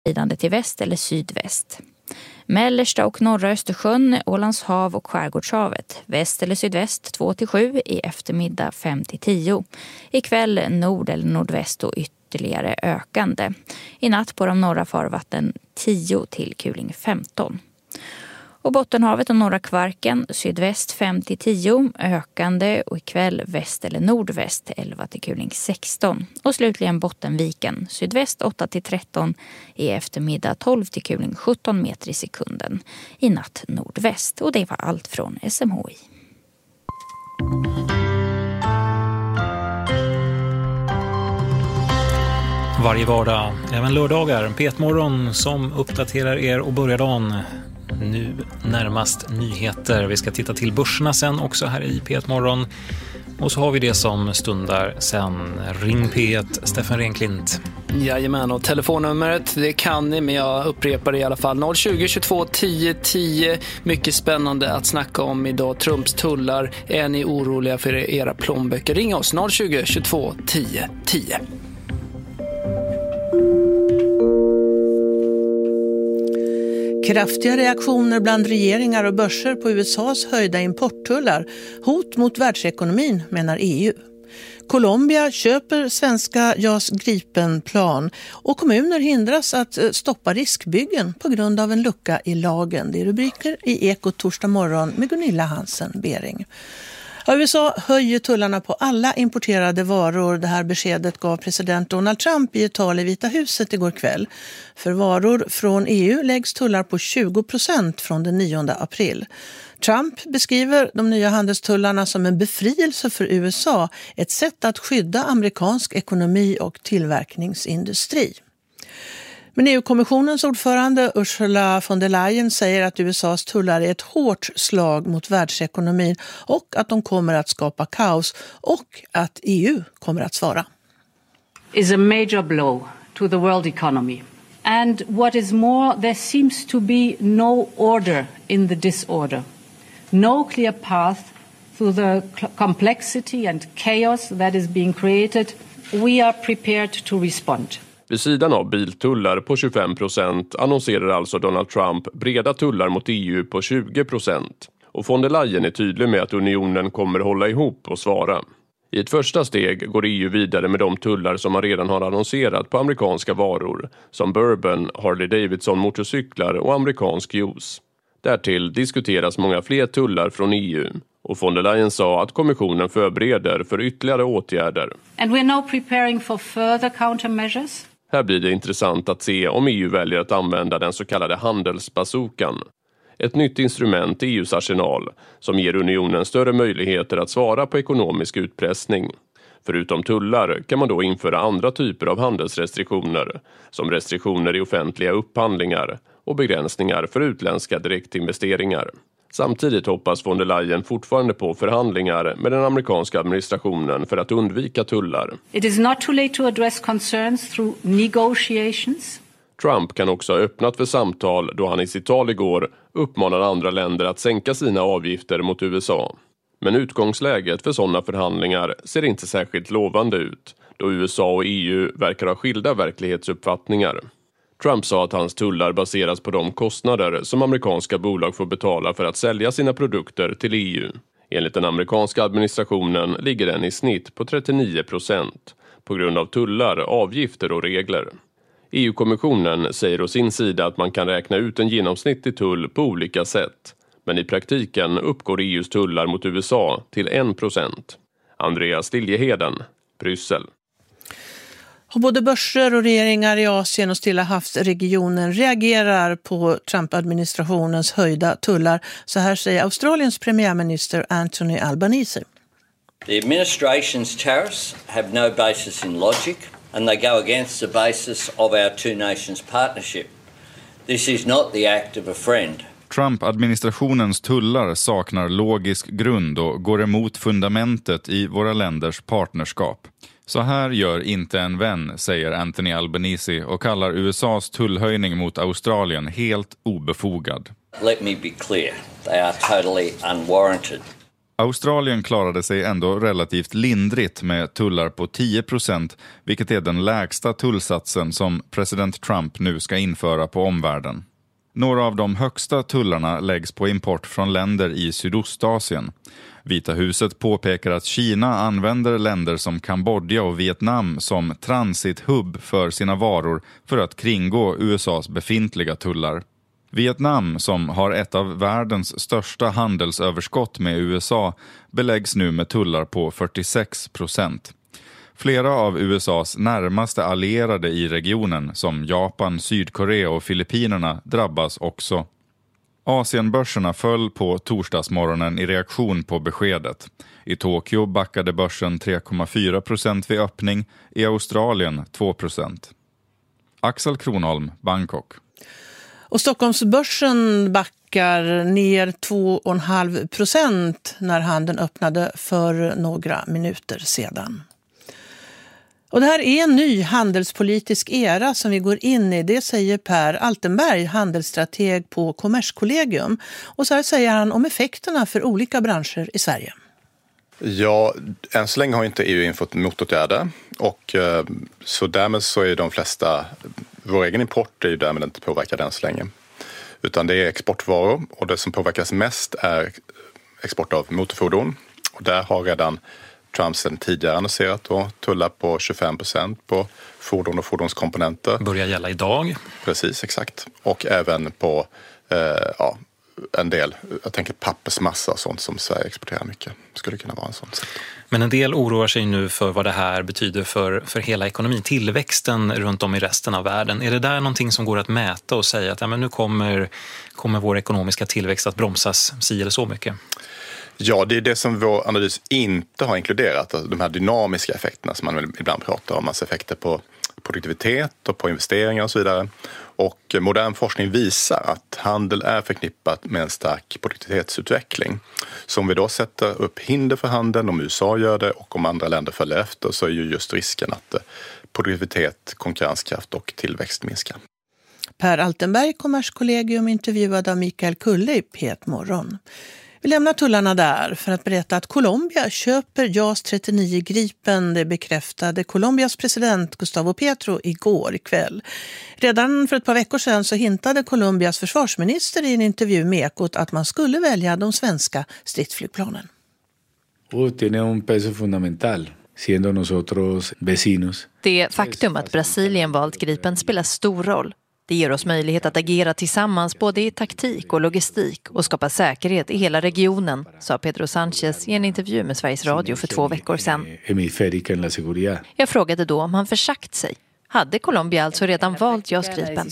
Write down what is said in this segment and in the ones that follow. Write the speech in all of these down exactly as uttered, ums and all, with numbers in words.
glidande till väst eller sydväst. Mellersta och norra Östersjön, Ålands hav och Skärgårdshavet. Väst eller sydväst två till sju, i eftermiddag fem till tio. Ikväll nord eller nordväst och ytterligare ökande. I natt på de norra farvatten tio till kuling femton. Och Bottenhavet och norra Kvarken, sydväst fem till tio, ökande, och ikväll väst eller nordväst elva till kuling sexton. Och slutligen Bottenviken, sydväst åtta till tretton, i eftermiddag tolv till kuling sjutton meter i sekunden. I natt nordväst. Och det var allt från S M H I. Varje vardag, även lördagar, P ett-morgon som uppdaterar er och börjar dagen. Nu närmast nyheter. Vi ska titta till börserna sen också här i P ett-morgon. Och så har vi det som stundar sen. Ring P ett, Stefan Renklint. Jajamän, och telefonnumret, det kan ni, men jag upprepar det i alla fall. noll tjugo, tjugotvå, tio, tio. Mycket spännande att snacka om idag. Trumps tullar. Är ni oroliga för era plånböcker? Ring oss noll tjugo, tjugotvå, tio, tio. Kraftiga reaktioner bland regeringar och börser på U S A:s höjda importtullar. Hot mot världsekonomin, menar E U. Colombia köper svenska JAS Gripen-plan och kommuner hindras att stoppa riskbyggen på grund av en lucka i lagen. Det är rubriker i Eko torsdag morgon med Gunilla Hansen-Bering. U S A höjer tullarna på alla importerade varor. Det här beskedet gav president Donald Trump i ett tal i Vita huset igår kväll. För varor från E U läggs tullar på tjugo procent från den nionde april. Trump beskriver de nya handelstullarna som en befrielse för U S A, ett sätt att skydda amerikansk ekonomi och tillverkningsindustri. Men E U-kommissionens ordförande Ursula von der Leyen säger att U S A:s tullar är ett hårt slag mot världsekonomin och att de kommer att skapa kaos och att E U kommer att svara. Is a major blow to the world economy. And what is more, there seems to be no order in the disorder. No clear path through the complexity and chaos that is being created. We are prepared to respond. Vid sidan av biltullar på tjugofem procent annonserar alltså Donald Trump breda tullar mot E U på tjugo procent. Och von der Leyen är tydlig med att unionen kommer hålla ihop och svara. I ett första steg går E U vidare med de tullar som man redan har annonserat på amerikanska varor, som bourbon, Harley Davidson motorcyklar och amerikansk juice. Därtill diskuteras många fler tullar från E U. Och von der Leyen sa att kommissionen förbereder för ytterligare åtgärder. And we're now preparing for further countermeasures. Här blir det intressant att se om E U väljer att använda den så kallade handelsbazookan. Ett nytt instrument i E U:s arsenal som ger unionen större möjligheter att svara på ekonomisk utpressning. Förutom tullar kan man då införa andra typer av handelsrestriktioner, som restriktioner i offentliga upphandlingar och begränsningar för utländska direktinvesteringar. Samtidigt hoppas von der Leyen fortfarande på förhandlingar med den amerikanska administrationen för att undvika tullar. It is not too late to address concerns through negotiations. Trump kan också ha öppnat för samtal då han i sitt tal igår uppmanade andra länder att sänka sina avgifter mot U S A. Men utgångsläget för sådana förhandlingar ser inte särskilt lovande ut, då U S A och E U verkar ha skilda verklighetsuppfattningar. Trump sa att hans tullar baseras på de kostnader som amerikanska bolag får betala för att sälja sina produkter till E U. Enligt den amerikanska administrationen ligger den i snitt på trettionio procent på grund av tullar, avgifter och regler. E U-kommissionen säger å sin sida att man kan räkna ut en genomsnittlig tull på olika sätt. Men i praktiken uppgår E U:s tullar mot U S A till en procent. Andreas Liljeheden, Bryssel. Och både börser och regeringar i Asien och Stilla havsregionen reagerar på Trump-administrationens höjda tullar. Så här säger Australiens premiärminister Anthony Albanese. The administration's tariffs have no basis in logic and they go against the basis of our two nations partnership. This is not the act of a friend. Trump-administrationens tullar saknar logisk grund och går emot fundamentet i våra länders partnerskap. Så här gör inte en vän, säger Anthony Albanese och kallar U S A:s tullhöjning mot Australien helt obefogad. Let me be clear, they are totally unwarranted. Australien klarade sig ändå relativt lindrigt med tullar på tio procent, vilket är den lägsta tullsatsen som president Trump nu ska införa på omvärlden. Några av de högsta tullarna läggs på import från länder i Sydostasien. Vita huset påpekar att Kina använder länder som Kambodja och Vietnam som transithubb för sina varor för att kringgå U S A:s befintliga tullar. Vietnam, som har ett av världens största handelsöverskott med U S A, beläggs nu med tullar på fyrtiosex procent. Flera av U S A:s närmaste allierade i regionen, som Japan, Sydkorea och Filippinerna, drabbas också. Asienbörserna föll på torsdagsmorgonen i reaktion på beskedet. I Tokyo backade börsen tre komma fyra procent vid öppning, i Australien två procent. Axel Kronholm, Bangkok. Och Stockholmsbörsen backar ner två komma fem procent när handeln öppnade för några minuter sedan. Och det här är en ny handelspolitisk era som vi går in i, det säger Per Altenberg, handelsstrateg på Kommerskollegium. Och så här säger han om effekterna för olika branscher i Sverige. Ja, än så länge har inte E U infört motåtgärder och så därmed så är de flesta, vår egen import är ju därmed inte påverkad än så länge. Utan det är exportvaror och det som påverkas mest är export av motorfordon. Och där har redan Trump sedan tidigare annonserat då tullar på tjugofem procent på fordon och fordonskomponenter. Börjar gälla idag. Precis, exakt. Och även på eh, ja, en del, jag tänker pappersmassa och sånt som Sverige exporterar mycket. Skulle kunna vara en sån sektor. Men en del oroar sig nu för vad det här betyder för, för hela ekonomin, tillväxten runt om i resten av världen. Är det där någonting som går att mäta och säga att ja, men nu kommer, kommer vår ekonomiska tillväxt att bromsas si eller så mycket? Ja, det är det som vår analys inte har inkluderat, alltså de här dynamiska effekterna som man ibland pratar om, alltså effekter på produktivitet och på investeringar och så vidare. Och modern forskning visar att handel är förknippat med en stark produktivitetsutveckling. Så om vi då sätter upp hinder för handeln, om U S A gör det och om andra länder följer efter, så är ju just risken att produktivitet, konkurrenskraft och tillväxt minskar. Per Altenberg, Kommerskollegium, intervjuad av Mikael Kulle i P ett Morgon. Vi lämnar tullarna där för att berätta att Colombia köper JAS trettionio Gripen. Det bekräftade Colombias president Gustavo Petro igår kväll. Redan för ett par veckor sedan så hintade Colombias försvarsminister i en intervju med Ekot att man skulle välja de svenska stridsflygplanen. Och tiene un peso fundamental, siendo nosotros vecinos. Det faktum att Brasilien valt Gripen spelar stor roll. Det ger oss möjlighet att agera tillsammans både i taktik och logistik och skapa säkerhet i hela regionen, sa Pedro Sánchez i en intervju med Sveriges Radio för två veckor sedan. Jag frågade då om han försagt sig. Hade Colombia alltså redan valt JAS Gripen?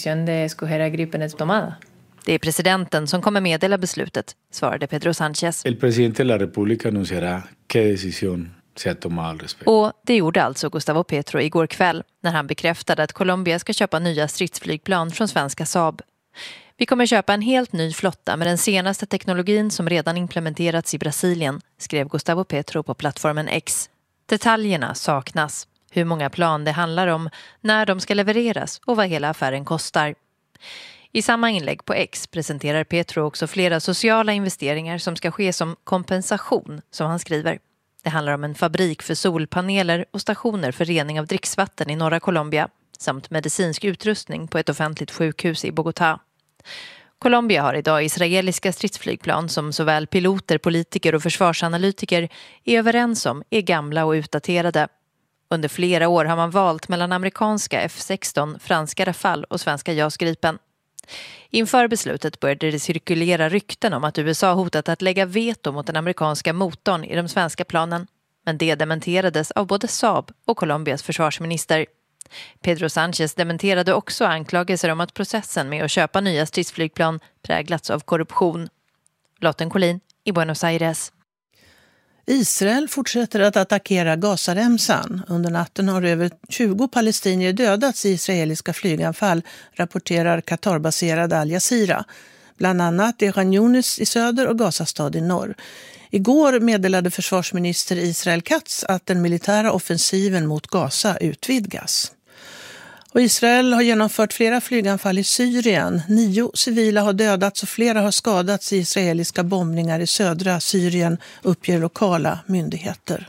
Det är presidenten som kommer meddela beslutet, svarade Pedro Sánchez. El presidente de la República anunciará qué decisión. Och det gjorde alltså Gustavo Petro igår kväll när han bekräftade att Colombia ska köpa nya stridsflygplan från svenska Saab. Vi kommer köpa en helt ny flotta med den senaste teknologin som redan implementerats i Brasilien, skrev Gustavo Petro på plattformen X. Detaljerna saknas, hur många plan det handlar om, när de ska levereras och vad hela affären kostar. I samma inlägg på X presenterar Petro också flera sociala investeringar som ska ske som kompensation, som han skriver. Det handlar om en fabrik för solpaneler och stationer för rening av dricksvatten i norra Colombia samt medicinsk utrustning på ett offentligt sjukhus i Bogotá. Colombia har idag israeliska stridsflygplan som såväl piloter, politiker och försvarsanalytiker är överens om är gamla och utdaterade. Under flera år har man valt mellan amerikanska F sexton, franska Rafale och svenska JAS Gripen. Inför beslutet började det cirkulera rykten om att U S A hotat att lägga veto mot den amerikanska motorn i de svenska planen. Men det dementerades av både Saab och Colombias försvarsminister. Pedro Sánchez dementerade också anklagelser om att processen med att köpa nya stridsflygplan präglats av korruption. Lotten Collin i Buenos Aires. Israel fortsätter att attackera Gazaremsan. Under natten har över tjugo palestinier dödats i israeliska flyganfall, rapporterar Qatar-baserade Al Jazeera. Bland annat i Khan Yunis i söder och Gazastad i norr. Igår meddelade försvarsminister Israel Katz att den militära offensiven mot Gaza utvidgas. Och Israel har genomfört flera flyganfall i Syrien. Nio civila har dödats och flera har skadats i israeliska bombningar i södra Syrien, uppger lokala myndigheter.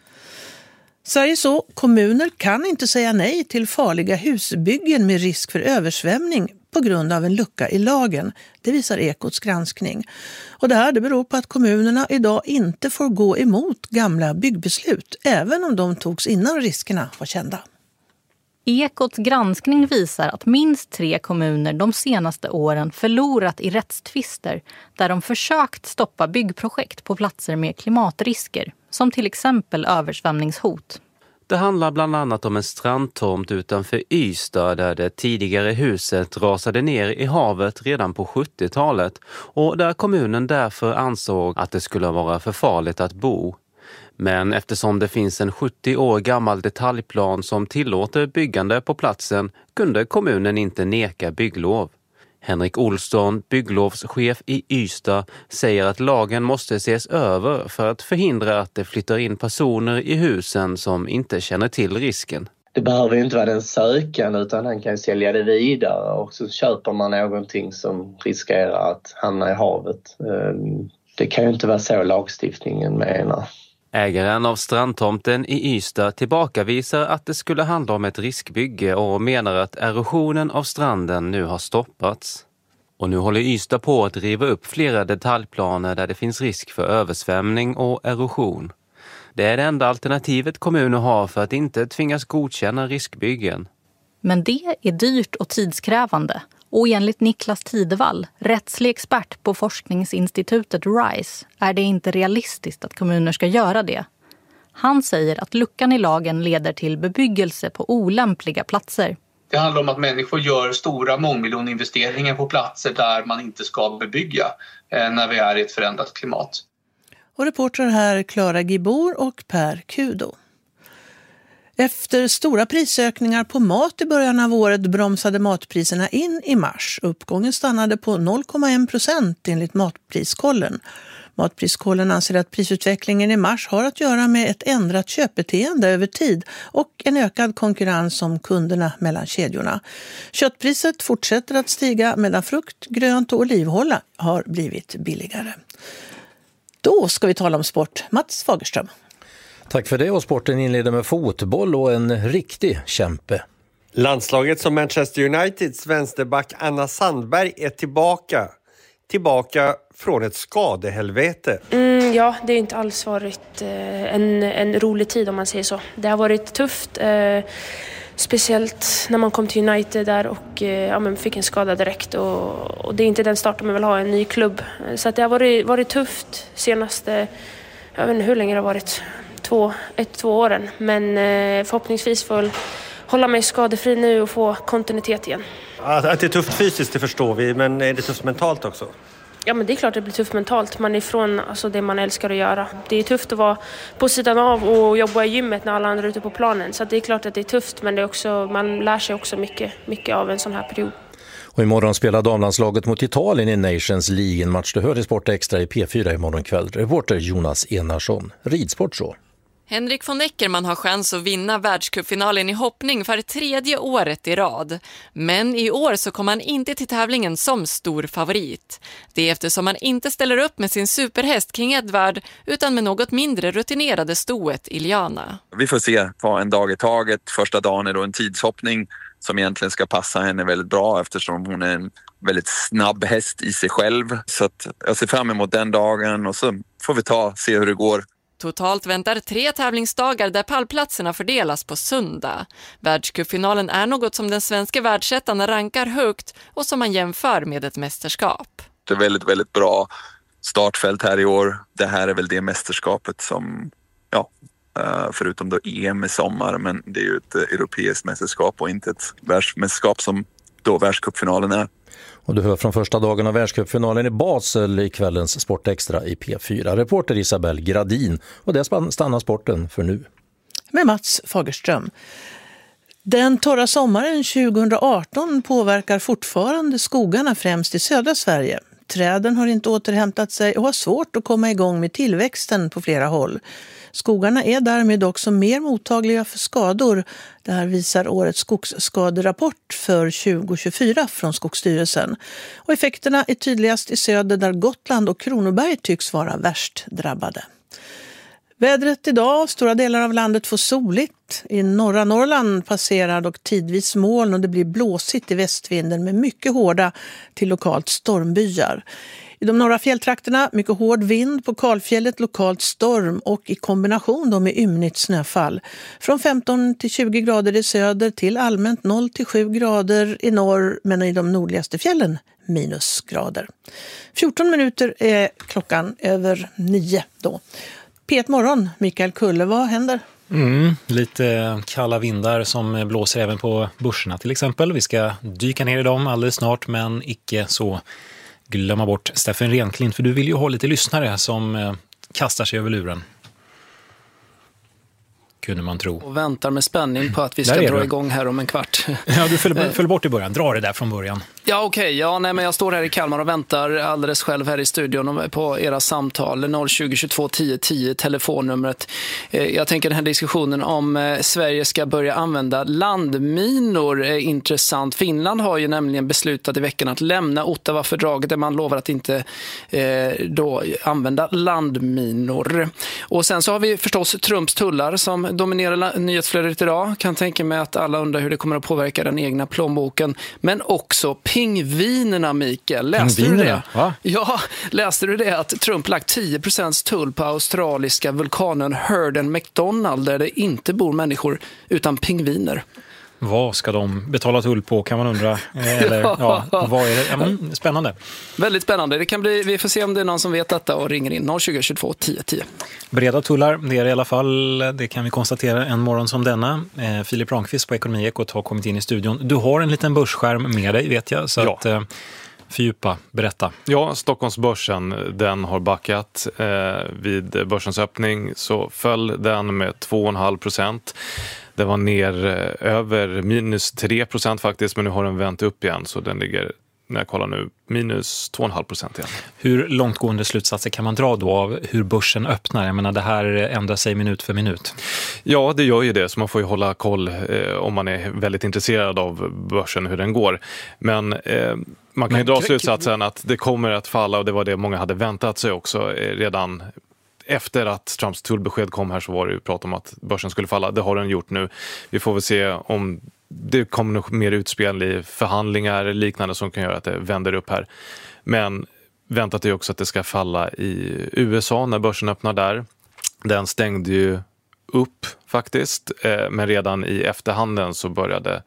Sverige så, kommuner kan inte säga nej till farliga husbyggen med risk för översvämning på grund av en lucka i lagen. Det visar Ekots granskning. Och det här det beror på att kommunerna idag inte får gå emot gamla byggbeslut, även om de togs innan riskerna var kända. Ekots granskning visar att minst tre kommuner de senaste åren förlorat i rättstvister där de försökt stoppa byggprojekt på platser med klimatrisker, som till exempel översvämningshot. Det handlar bland annat om en strandtomt utanför Ystad där det tidigare huset rasade ner i havet redan på sjuttiotalet och där kommunen därför ansåg att det skulle vara för farligt att bo. Men eftersom det finns en sjuttio år gammal detaljplan som tillåter byggande på platsen kunde kommunen inte neka bygglov. Henrik Olsson, bygglovschef i Ystad, säger att lagen måste ses över för att förhindra att det flyttar in personer i husen som inte känner till risken. Det behöver ju inte vara den sökande utan han kan sälja det vidare och så köper man någonting som riskerar att hamna i havet. Det kan ju inte vara så lagstiftningen menar. Ägaren av strandtomten i Ystad tillbakavisar att det skulle handla om ett riskbygge och menar att erosionen av stranden nu har stoppats. Och nu håller Ystad på att riva upp flera detaljplaner där det finns risk för översvämning och erosion. Det är det enda alternativet kommuner har för att inte tvingas godkänna riskbyggen. Men det är dyrt och tidskrävande. Och enligt Niklas Tidevall, rättslig expert på forskningsinstitutet RISE, är det inte realistiskt att kommuner ska göra det. Han säger att luckan i lagen leder till bebyggelse på olämpliga platser. Det handlar om att människor gör stora mångmiljoninvesteringar på platser där man inte ska bebygga eh, när vi är i ett förändrat klimat. Och reportrar här Clara Gibor och Per Kudo. Efter stora prisökningar på mat i början av året bromsade matpriserna in i mars. Uppgången stannade på noll komma en procent enligt Matpriskollen. Matpriskollen anser att prisutvecklingen i mars har att göra med ett ändrat köpbeteende över tid och en ökad konkurrens om kunderna mellan kedjorna. Köttpriset fortsätter att stiga medan frukt, grönt och olivhålla har blivit billigare. Då ska vi tala om sport. Mats Fagerström. Tack för det, och sporten inleder med fotboll och en riktig kämpe. Landslaget som Manchester Uniteds vänsterback Anna Sandberg är tillbaka. Tillbaka från ett skadehelvete. Mm, ja, det har inte alls varit eh, en, en rolig tid om man säger så. Det har varit tufft. Eh, speciellt när man kom till United där och eh, ja, men fick en skada direkt. Och, och det är inte den starten man vill ha, en ny klubb. Så att det har varit, varit tufft senaste, jag vet inte hur länge det har varit. Två, ett, två åren. Men eh, förhoppningsvis får hålla mig skadefri nu och få kontinuitet igen. Att det är tufft fysiskt, det förstår vi. Men är det tufft mentalt också? Ja, men det är klart det blir tufft mentalt. Man är ifrån alltså, det man älskar att göra. Det är tufft att vara på sidan av och jobba i gymmet när alla andra är ute på planen. Så det är klart att det är tufft, men det är också, man lär sig också mycket, mycket av en sån här period. Och imorgon spelar damlandslaget mot Italien i Nations League, en match du hör i Sport Extra i P fyra imorgon kväll. Reporter Jonas Enarsson. Ridsport så. Henrik von Eckermann har chans att vinna världscupfinalen i hoppning för tredje året i rad. Men i år så kommer han inte till tävlingen som stor favorit. Det är eftersom han inte ställer upp med sin superhäst King Edward utan med något mindre rutinerade stoet Iliana. Vi får se på en dag i taget. Första dagen är då en tidshoppning som egentligen ska passa henne väldigt bra eftersom hon är en väldigt snabb häst i sig själv. Så att jag ser fram emot den dagen och så får vi ta se hur det går. Totalt väntar tre tävlingsdagar där pallplatserna fördelas på söndag. Världscupfinalen är något som den svenska världsettan rankar högt och som man jämför med ett mästerskap. Det är väldigt, väldigt bra startfält här i år. Det här är väl det mästerskapet som, ja, förutom då E M i sommar, men det är ju ett europeiskt mästerskap och inte ett världsmästerskap som då världscupfinalen är. Och du hör från första dagen av världscupfinalen i Basel i kvällens Sportextra i P fyra. Reporter Isabel Gradin. Och det stannar sporten för nu. Med Mats Fagerström. Den torra sommaren tjugohundraarton påverkar fortfarande skogarna främst i södra Sverige. Träden har inte återhämtat sig och har svårt att komma igång med tillväxten på flera håll. Skogarna är därmed också mer mottagliga för skador. Det här visar årets skogsskaderapport för tjugo tjugofyra från Skogsstyrelsen. Och effekterna är tydligast i söder där Gotland och Kronoberg tycks vara värst drabbade. Vädret idag, stora delar av landet får soligt. I norra Norrland passerar dock tidvis moln och det blir blåsigt i västvinden med mycket hårda till lokalt stormbyar. I de norra fjälltrakterna mycket hård vind, på kalfjället lokalt storm och i kombination då med ymnigt snöfall. Från femton till tjugo grader i söder till allmänt noll till sju grader i norr, men i de nordligaste fjällen minusgrader. fjorton minuter är klockan över nio då. P ett morgon, Mikael Kulle, vad händer? Mm, lite kalla vindar som blåser även på börserna till exempel. Vi ska dyka ner i dem alldeles snart, men icke så glömma bort Steffen Renklint, för du vill ju ha lite lyssnare som eh, kastar sig över luren. Kunde man tro. Och väntar med spänning på att vi ska dra igång här om en kvart. Ja, du föll, föll bort i början. Dra det där från början. Ja, okej. Okay. Ja, nej, men jag står här i Kalmar och väntar alldeles själv här i studion på era samtal. noll tjugo, tjugotvå, tio, tio, telefonnumret. Jag tänker den här diskussionen om Sverige ska börja använda landminor är intressant. Finland har ju nämligen beslutat i veckan att lämna Ottawa-fördraget där man lovar att inte eh, då använda landminor. Och sen så har vi förstås Trumps tullar som dominerar nyhetsflödet idag. Kan tänka mig att alla undrar hur det kommer att påverka den egna plånboken. Men också pingvinerna, Mikael. Läste pingvinerna? du det? Va? Ja, läste du det att Trump lagt tio procent tull på australiska vulkanen Herden McDonald där det inte bor människor utan pingviner? Vad ska de betala tull på, kan man undra? Eller, ja, vad är det? Ja, men, spännande. Väldigt spännande. Det kan bli, vi får se om det är någon som vet detta och ringer in noll tjugo, tjugotvå, tio, tio. Breda tullar, det är i alla fall, det kan vi konstatera en morgon som denna. Eh, Filip Ramqvist på Ekonomiekot har kommit in i studion. Du har en liten börsskärm med dig, vet jag, så ja. att eh, fördjupa, berätta. Ja, Stockholmsbörsen, den har backat. Eh, vid börsens öppning så föll den med två komma fem procent. Det var ner över minus tre procent faktiskt, men nu har den vänt upp igen så den ligger, när jag kollar nu, minus två komma fem procent igen. Hur långtgående slutsatser kan man dra då av hur börsen öppnar? Jag menar, det här ändrar sig minut för minut. Ja, det gör ju det, så man får ju hålla koll eh, om man är väldigt intresserad av börsen, hur den går. Men eh, man kan ju dra slutsatsen att det kommer att falla, och det var det många hade väntat sig också eh, redan. Efter att Trumps tullbesked kom här så var det ju prat om att börsen skulle falla. Det har den gjort nu. Vi får väl se om det kommer nog mer utspel i förhandlingar eller liknande som kan göra att det vänder upp här. Men väntat är också att det ska falla i U S A när börsen öppnar där. Den stängde ju upp faktiskt. Men redan i efterhanden så började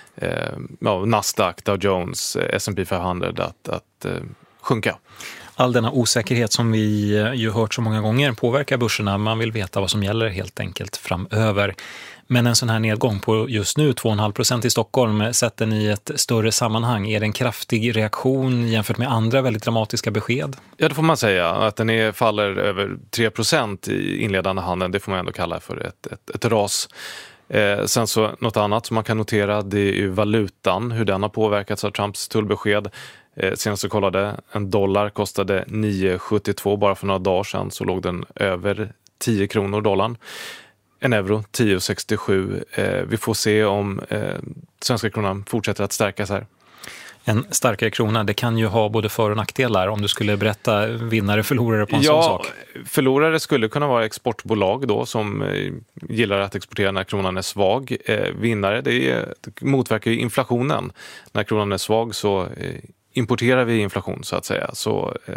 ja, Nasdaq, Dow Jones, S and P femhundra att, att sjunka. All denna osäkerhet som vi ju hört så många gånger påverkar börserna. Man vill veta vad som gäller helt enkelt framöver. Men en sån här nedgång på just nu två komma fem procent i Stockholm, sätter ni i ett större sammanhang. Är det en kraftig reaktion jämfört med andra väldigt dramatiska besked? Ja, det får man säga. Att den är, faller över tre procent i inledande handeln, det får man ändå kalla för ett, ett, ett ras. Eh, sen så något annat som man kan notera, det är ju valutan, hur den har påverkats av Trumps tullbesked. Eh, senast jag kollade, en dollar kostade nio komma sjuttiotvå, bara för några dagar sedan så låg den över tio kronor dollarn. En euro, tio komma sextiosju. Eh, vi får se om eh, svenska kronan fortsätter att stärkas här. En starkare krona, det kan ju ha både för- och nackdelar. Om du skulle berätta vinnare och förlorare på en ja, sån sak. Förlorare skulle kunna vara exportbolag då, som eh, gillar att exportera när kronan är svag. Eh, vinnare, det, är, det motverkar ju inflationen. När kronan är svag så eh, importerar vi inflation så att säga. Så eh,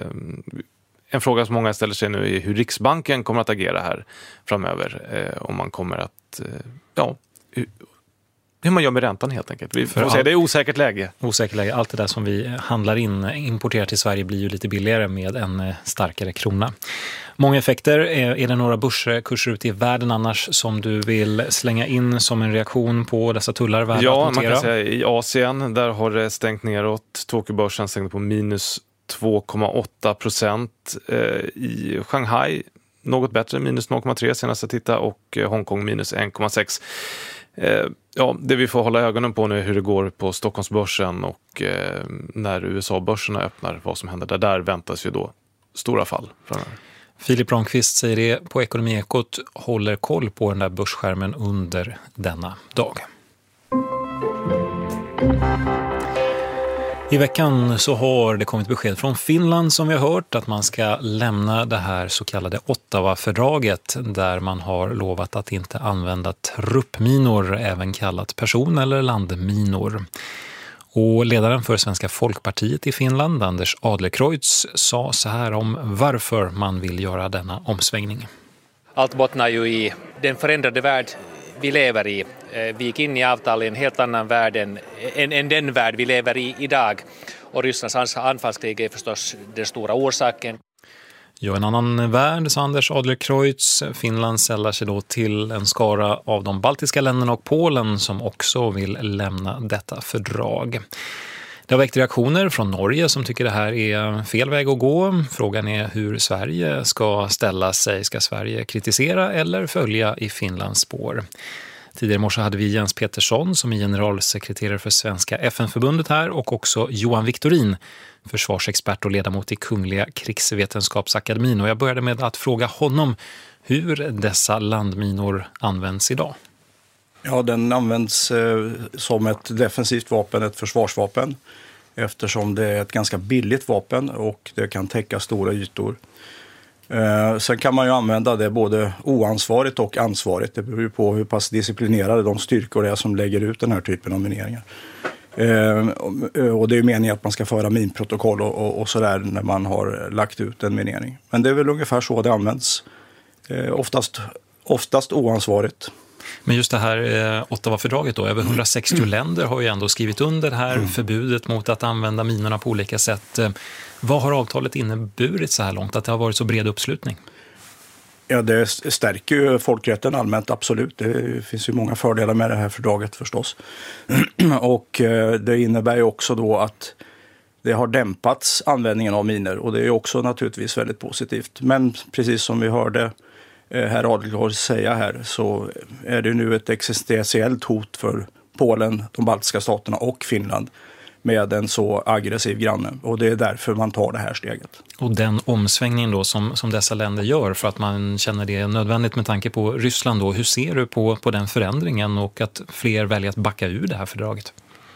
en fråga som många ställer sig nu är hur Riksbanken kommer att agera här framöver. Eh, om man kommer att, eh, ja... hur man gör med räntan helt enkelt. Vi får säga, det är osäkert läge. Osäkert läge. Allt det där som vi handlar in, importerar till Sverige blir ju lite billigare med en starkare krona. Många effekter. Är det några börskurser ute i världen annars som du vill slänga in som en reaktion på dessa tullar värda ja, att notera? Man kan säga i Asien, där har det stängt neråt. Tokyo-börsen stängde på minus två komma åtta procent. I Shanghai något bättre, minus noll komma tre senast jag tittade, och Hongkong minus en komma sex. Ja, det vi får hålla ögonen på nu är hur det går på Stockholmsbörsen och eh, när U S A-börserna öppnar, vad som händer där. Där väntas ju då stora fall framöver. Filip Ramqvist säger det på Ekonomiekot, håller koll på den där börsskärmen under denna dag. I veckan så har det kommit besked från Finland som vi har hört att man ska lämna det här så kallade Ottawa-fördraget där man har lovat att inte använda truppminor, även kallat person- eller landminor. Och ledaren för Svenska Folkpartiet i Finland, Anders Adlercreutz, sa så här om varför man vill göra denna omsvängning. Allt bottnar ju i den förändrade värld vi lever i. Vi gick in i avtal i en helt annan värld än, än, än den värld vi lever i idag. Och Rysslands anfallskrig är förstås den stora orsaken. Ja, en annan värld, sa Anders Adlercreutz. Finland sällar sig då till en skara av de baltiska länderna och Polen som också vill lämna detta fördrag. Det har väckt reaktioner från Norge som tycker det här är fel väg att gå. Frågan är hur Sverige ska ställa sig. Ska Sverige kritisera eller följa i Finlands spår? Tidigare i morse hade vi Jens Petersson som är generalsekreterare för Svenska F N-förbundet här och också Johan Victorin, försvarsexpert och ledamot i Kungliga krigsvetenskapsakademin. Och jag började med att fråga honom hur dessa landminor används idag. Ja, den används eh, som ett defensivt vapen, ett försvarsvapen, eftersom det är ett ganska billigt vapen och det kan täcka stora ytor. Eh, sen kan man ju använda det både oansvarigt och ansvarigt. Det beror ju på hur pass disciplinerade de styrkor är som lägger ut den här typen av mineringar. Eh, och det är ju meningen att man ska föra minprotokoll och, och, och sådär när man har lagt ut en minering. Men det är väl ungefär så det används. Eh, oftast, oftast oansvarigt. Men just det här eh, Ottawa-fördraget då, över hundrasextio mm. länder har ju ändå skrivit under det här mm. förbudet mot att använda minorna på olika sätt. Eh, vad har avtalet inneburit så här långt, att det har varit så bred uppslutning? Ja, det stärker ju folkrätten allmänt, absolut. Det finns ju många fördelar med det här fördraget förstås. Och eh, det innebär ju också då att det har dämpats användningen av minor och det är också naturligtvis väldigt positivt. Men precis som vi hörde herr Adlercreutz säga här så är det nu ett existentiellt hot för Polen, de baltiska staterna och Finland med en så aggressiv granne. Och det är därför man tar det här steget. Och den omsvängningen då som, som dessa länder gör för att man känner det är nödvändigt med tanke på Ryssland då. Hur ser du på, på den förändringen och att fler väljer att backa ur det här fördraget?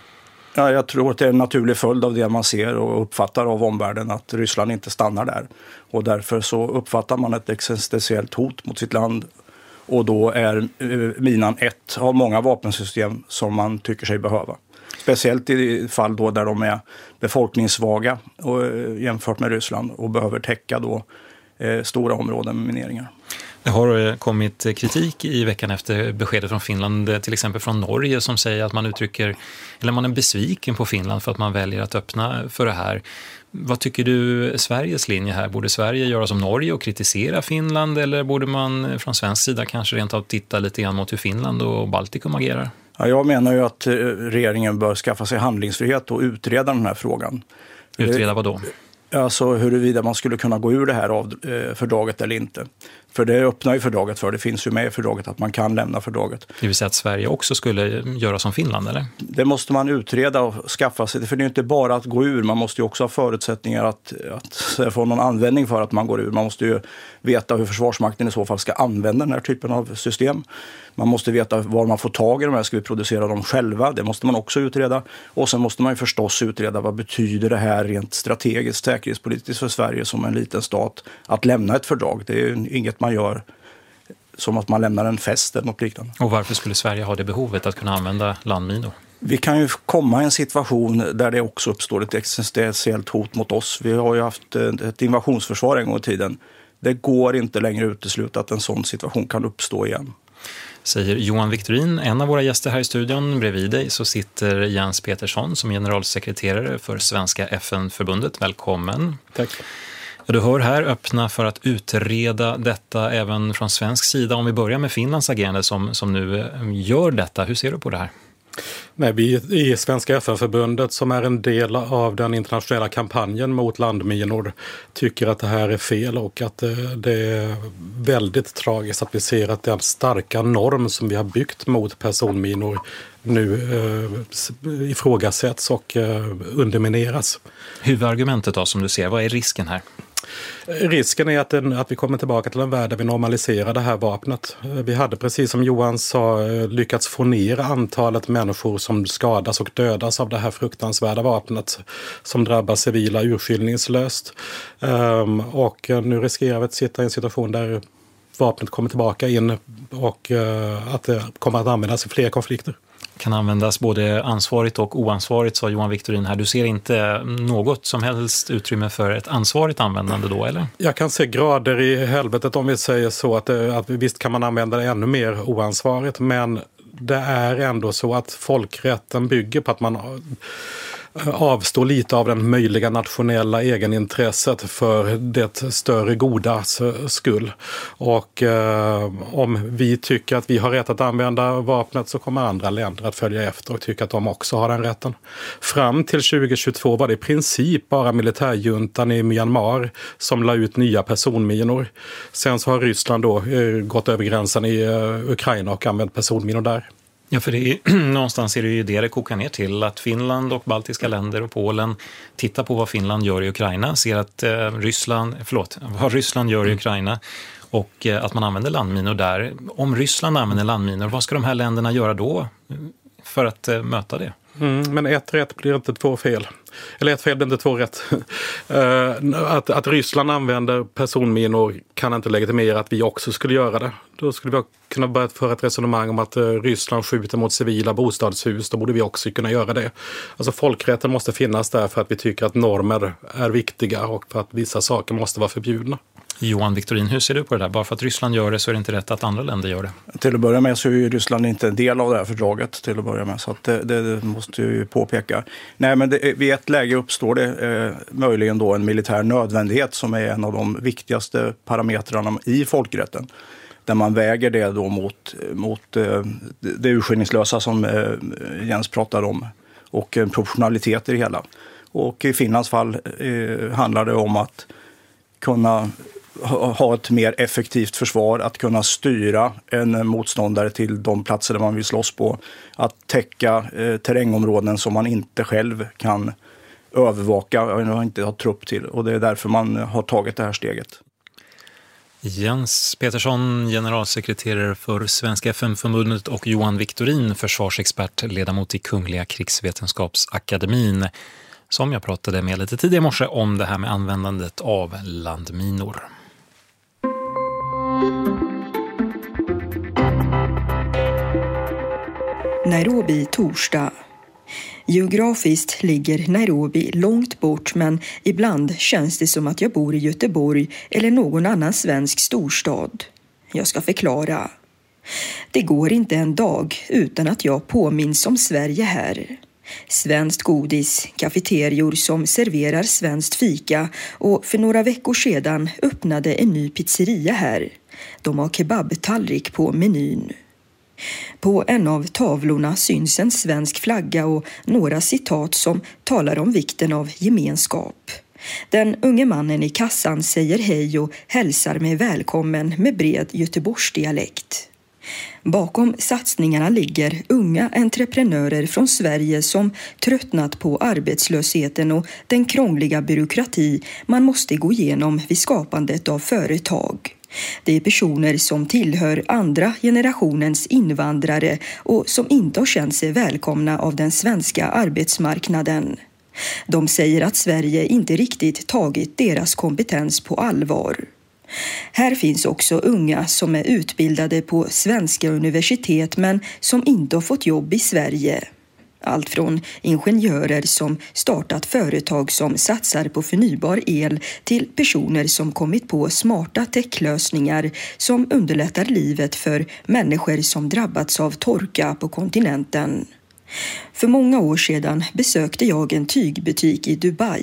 Ja, jag tror att det är en naturlig följd av det man ser och uppfattar av omvärlden att Ryssland inte stannar där. Och därför så uppfattar man ett existentiellt hot mot sitt land. Och då är minan ett av många vapensystem som man tycker sig behöva. Speciellt i fall då där de är befolkningssvaga och, jämfört med Ryssland och behöver täcka då, eh, stora områden med mineringar. Det har kommit kritik i veckan efter beskedet från Finland, till exempel från Norge, som säger att man uttrycker, eller man är besviken på Finland för att man väljer att öppna för det här. Vad tycker du Sveriges linje här? Borde Sverige göra som Norge och kritisera Finland, eller borde man från svensk sida kanske rent av titta lite grann mot hur Finland och Baltikum agerar? Ja, jag menar ju att regeringen bör skaffa sig handlingsfrihet och utreda den här frågan. Utreda vad då? Alltså huruvida man skulle kunna gå ur det här av fördraget eller inte. För det öppnar ju fördraget för, det finns ju med i fördraget att man kan lämna fördraget. Det vill säga att Sverige också skulle göra som Finland, eller? Det måste man utreda och skaffa sig, för det är inte bara att gå ur, man måste ju också ha förutsättningar att, att få någon användning för att man går ur. Man måste ju veta hur Försvarsmakten i så fall ska använda den här typen av system. Man måste veta var man får tag i de här, ska vi producera dem själva? Det måste man också utreda. Och sen måste man ju förstås utreda vad betyder det här rent strategiskt, säkerhetspolitiskt för Sverige som en liten stat att lämna ett fördrag. Det är ju inget man gör som att man lämnar en fest eller något liknande. Och varför skulle Sverige ha det behovet att kunna använda landminor? Vi kan ju komma i en situation där det också uppstår ett existentiellt hot mot oss. Vi har ju haft ett invasionsförsvar en gång i tiden. Det går inte längre utesluta att en sån situation kan uppstå igen. Säger Johan Victorin, en av våra gäster här i studion. Bredvid dig så sitter Jens Petersson som generalsekreterare för Svenska F N-förbundet. Välkommen. Tack. Du hör här öppna för att utreda detta även från svensk sida. Om vi börjar med Finlands agerande som, som nu gör detta. Hur ser du på det här? Nej, vi i Svenska F N-förbundet som är en del av den internationella kampanjen mot landminor tycker att det här är fel och att det är väldigt tragiskt att vi ser att den starka norm som vi har byggt mot personminor nu eh, ifrågasätts och eh, undermineras. Huvudargumentet då som du ser, vad är risken här? Risken är att, den, att vi kommer tillbaka till en värld där vi normaliserar det här vapnet. Vi hade precis som Johan sa lyckats få ner antalet människor som skadas och dödas av det här fruktansvärda vapnet som drabbar civila urskillningslöst. Um, och nu riskerar vi att sitta i en situation där vapnet kommer tillbaka in och uh, att det kommer att användas i fler konflikter. Kan användas både ansvarigt och oansvarigt, sa Johan Victorin här. Du ser inte något som helst utrymme för ett ansvarigt användande då, eller? Jag kan se grader i helvetet om vi säger så. Att, att visst kan man använda det ännu mer oansvarigt, men det är ändå så att folkrätten bygger på att man avstå lite av den möjliga nationella egenintresset för det större godas skull. Och eh, om vi tycker att vi har rätt att använda vapnet så kommer andra länder att följa efter och tycka att de också har den rätten. Fram till tjugo tjugotvå var det i princip bara militärjuntan i Myanmar som la ut nya personminor. Sen så har Ryssland då eh, gått över gränsen i eh, Ukraina och använt personminor där. Ja, för det är, någonstans är det ju det det kokar ner till, att Finland och baltiska länder och Polen tittar på vad Finland gör i Ukraina, ser att eh, Ryssland, förlåt, vad Ryssland gör i Ukraina och eh, att man använder landminor där. Om Ryssland använder landminor, vad ska de här länderna göra då för att eh, möta det? Mm, men ett rätt blir inte två fel. Eller ett fel blir inte två rätt. uh, att, att Ryssland använder personminor kan inte legitimera att vi också skulle göra det. Då skulle vi kunna börja föra ett resonemang om att uh, Ryssland skjuter mot civila bostadshus. Då borde vi också kunna göra det. Alltså folkrätten måste finnas där för att vi tycker att normer är viktiga och för att vissa saker måste vara förbjudna. Johan Victorin, hur ser du på det där? Bara för att Ryssland gör det så är det inte rätt att andra länder gör det. Till att börja med så är ju Ryssland inte en del av det här fördraget till att börja med. Så att det, det måste ju påpeka. Nej, men det, vid ett läge uppstår det eh, möjligen då en militär nödvändighet som är en av de viktigaste parametrarna i folkrätten. Där man väger det då mot, mot eh, det urskillningslösa som eh, Jens pratade om. Och en proportionalitet i det hela. Och i Finlands fall eh, handlar det om att kunna ha ett mer effektivt försvar, att kunna styra en motståndare till de platser där man vill slåss på, att täcka eh, terrängområden som man inte själv kan övervaka och inte har trupp till, och det är därför man har tagit det här steget. Jens Petersson, generalsekreterare för Svenska F N-förbundet, och Johan Victorin, försvarsexpert, ledamot i Kungliga krigsvetenskapsakademin, som jag pratade med lite tidigare i morse om det här med användandet av landminor. Nairobi torsdag. Geografiskt ligger Nairobi långt bort, men ibland känns det som att jag bor i Göteborg eller någon annan svensk storstad. Jag ska förklara. Det går inte en dag utan att jag påminns om Sverige här. Svenskt godis, kafeterior som serverar svenskt fika, och för några veckor sedan öppnade en ny pizzeria här. De har kebabtallrik på menyn. På en av tavlorna syns en svensk flagga och några citat som talar om vikten av gemenskap. Den unge mannen i kassan säger hej och hälsar mig välkommen med bred göteborgsdialekt. Bakom satsningarna ligger unga entreprenörer från Sverige som tröttnat på arbetslösheten och den krångliga byråkrati man måste gå igenom vid skapandet av företag. Det är personer som tillhör andra generationens invandrare och som inte har känt sig välkomna av den svenska arbetsmarknaden. De säger att Sverige inte riktigt tagit deras kompetens på allvar. Här finns också unga som är utbildade på svenska universitet men som inte har fått jobb i Sverige. Allt från ingenjörer som startat företag som satsar på förnybar el till personer som kommit på smarta techlösningar som underlättar livet för människor som drabbats av torka på kontinenten. För många år sedan besökte jag en tygbutik i Dubai.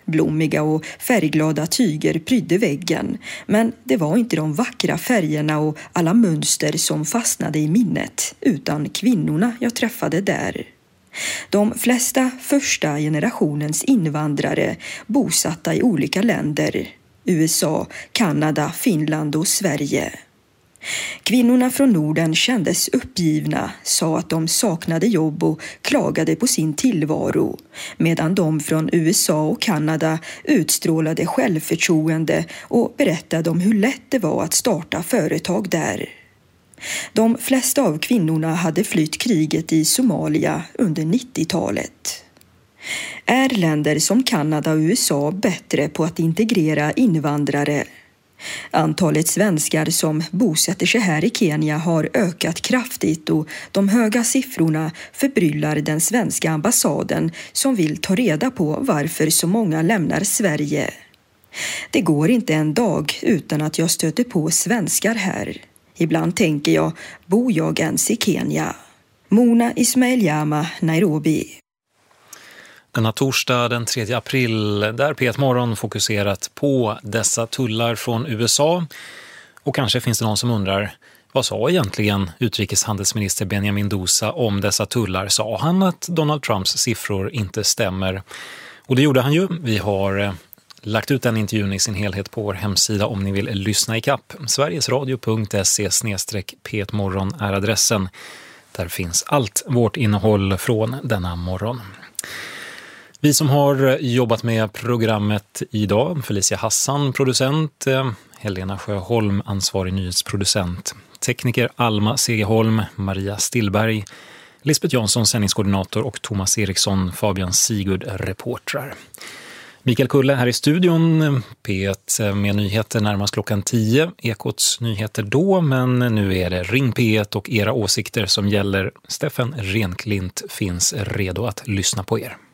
Blommiga och färgglada tyger prydde väggen, men det var inte de vackra färgerna och alla mönster som fastnade i minnet, utan kvinnorna jag träffade där. De flesta första generationens invandrare bosatta i olika länder, U S A, Kanada, Finland och Sverige. Kvinnorna från Norden kändes uppgivna, sa att de saknade jobb och klagade på sin tillvaro, medan de från U S A och Kanada utstrålade självförtroende och berättade om hur lätt det var att starta företag där. De flesta av kvinnorna hade flytt kriget i Somalia under nittiotalet. Är länder som Kanada och U S A bättre på att integrera invandrare? Antalet svenskar som bosätter sig här i Kenya har ökat kraftigt och de höga siffrorna förbryllar den svenska ambassaden som vill ta reda på varför så många lämnar Sverige. Det går inte en dag utan att jag stöter på svenskar här. Ibland tänker jag, bor jag ens i Kenya? Mona Ismail-Jama, Nairobi. Denna torsdag den tredje april, där P ett Morgon fokuserat på dessa tullar från U S A. Och kanske finns det någon som undrar, vad sa egentligen utrikeshandelsminister Benjamin Dousa om dessa tullar? Sa han att Donald Trumps siffror inte stämmer? Och det gjorde han ju. Vi har lagt ut den intervjun i sin helhet på vår hemsida om ni vill lyssna i kapp. sverigesradio punkt se snedstreck P ett morgon är adressen. Där finns allt vårt innehåll från denna morgon. Vi som har jobbat med programmet idag, Felicia Hassan, producent, Helena Sjöholm, ansvarig nyhetsproducent, tekniker Alma Segeholm, Maria Stillberg, Lisbeth Jansson, sändningskoordinator och Thomas Eriksson, Fabian Sigurd, reportrar. Mikael Kulle här i studion, P ett med nyheter närmast klockan tio, Ekots nyheter då, men nu är det Ring P ett och era åsikter som gäller. Steffen Renklint finns redo att lyssna på er.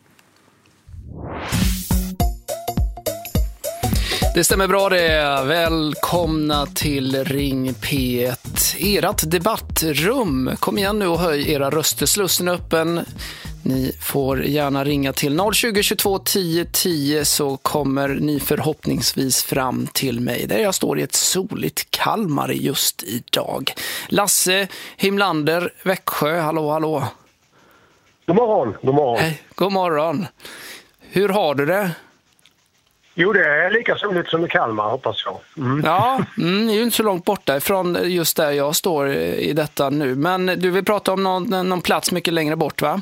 Det stämmer bra det. Välkomna till Ring P ett. Ert debattrum. Kom igen nu och höj era röster. Slussen är öppen. Ni får gärna ringa till noll tjugo, tjugotvå, tio, tio så kommer ni förhoppningsvis fram till mig. Där jag står i ett soligt Kalmar just idag. Lasse Himlander, Växjö. Hallå, hallå. God morgon, god morgon. Hej, god morgon. Hur har du det? Jo, det är lika soligt som i Kalmar, hoppas jag. Mm. Ja, mm, det är ju inte så långt borta från just där jag står i detta nu. Men du vill prata om någon, någon plats mycket längre bort, va?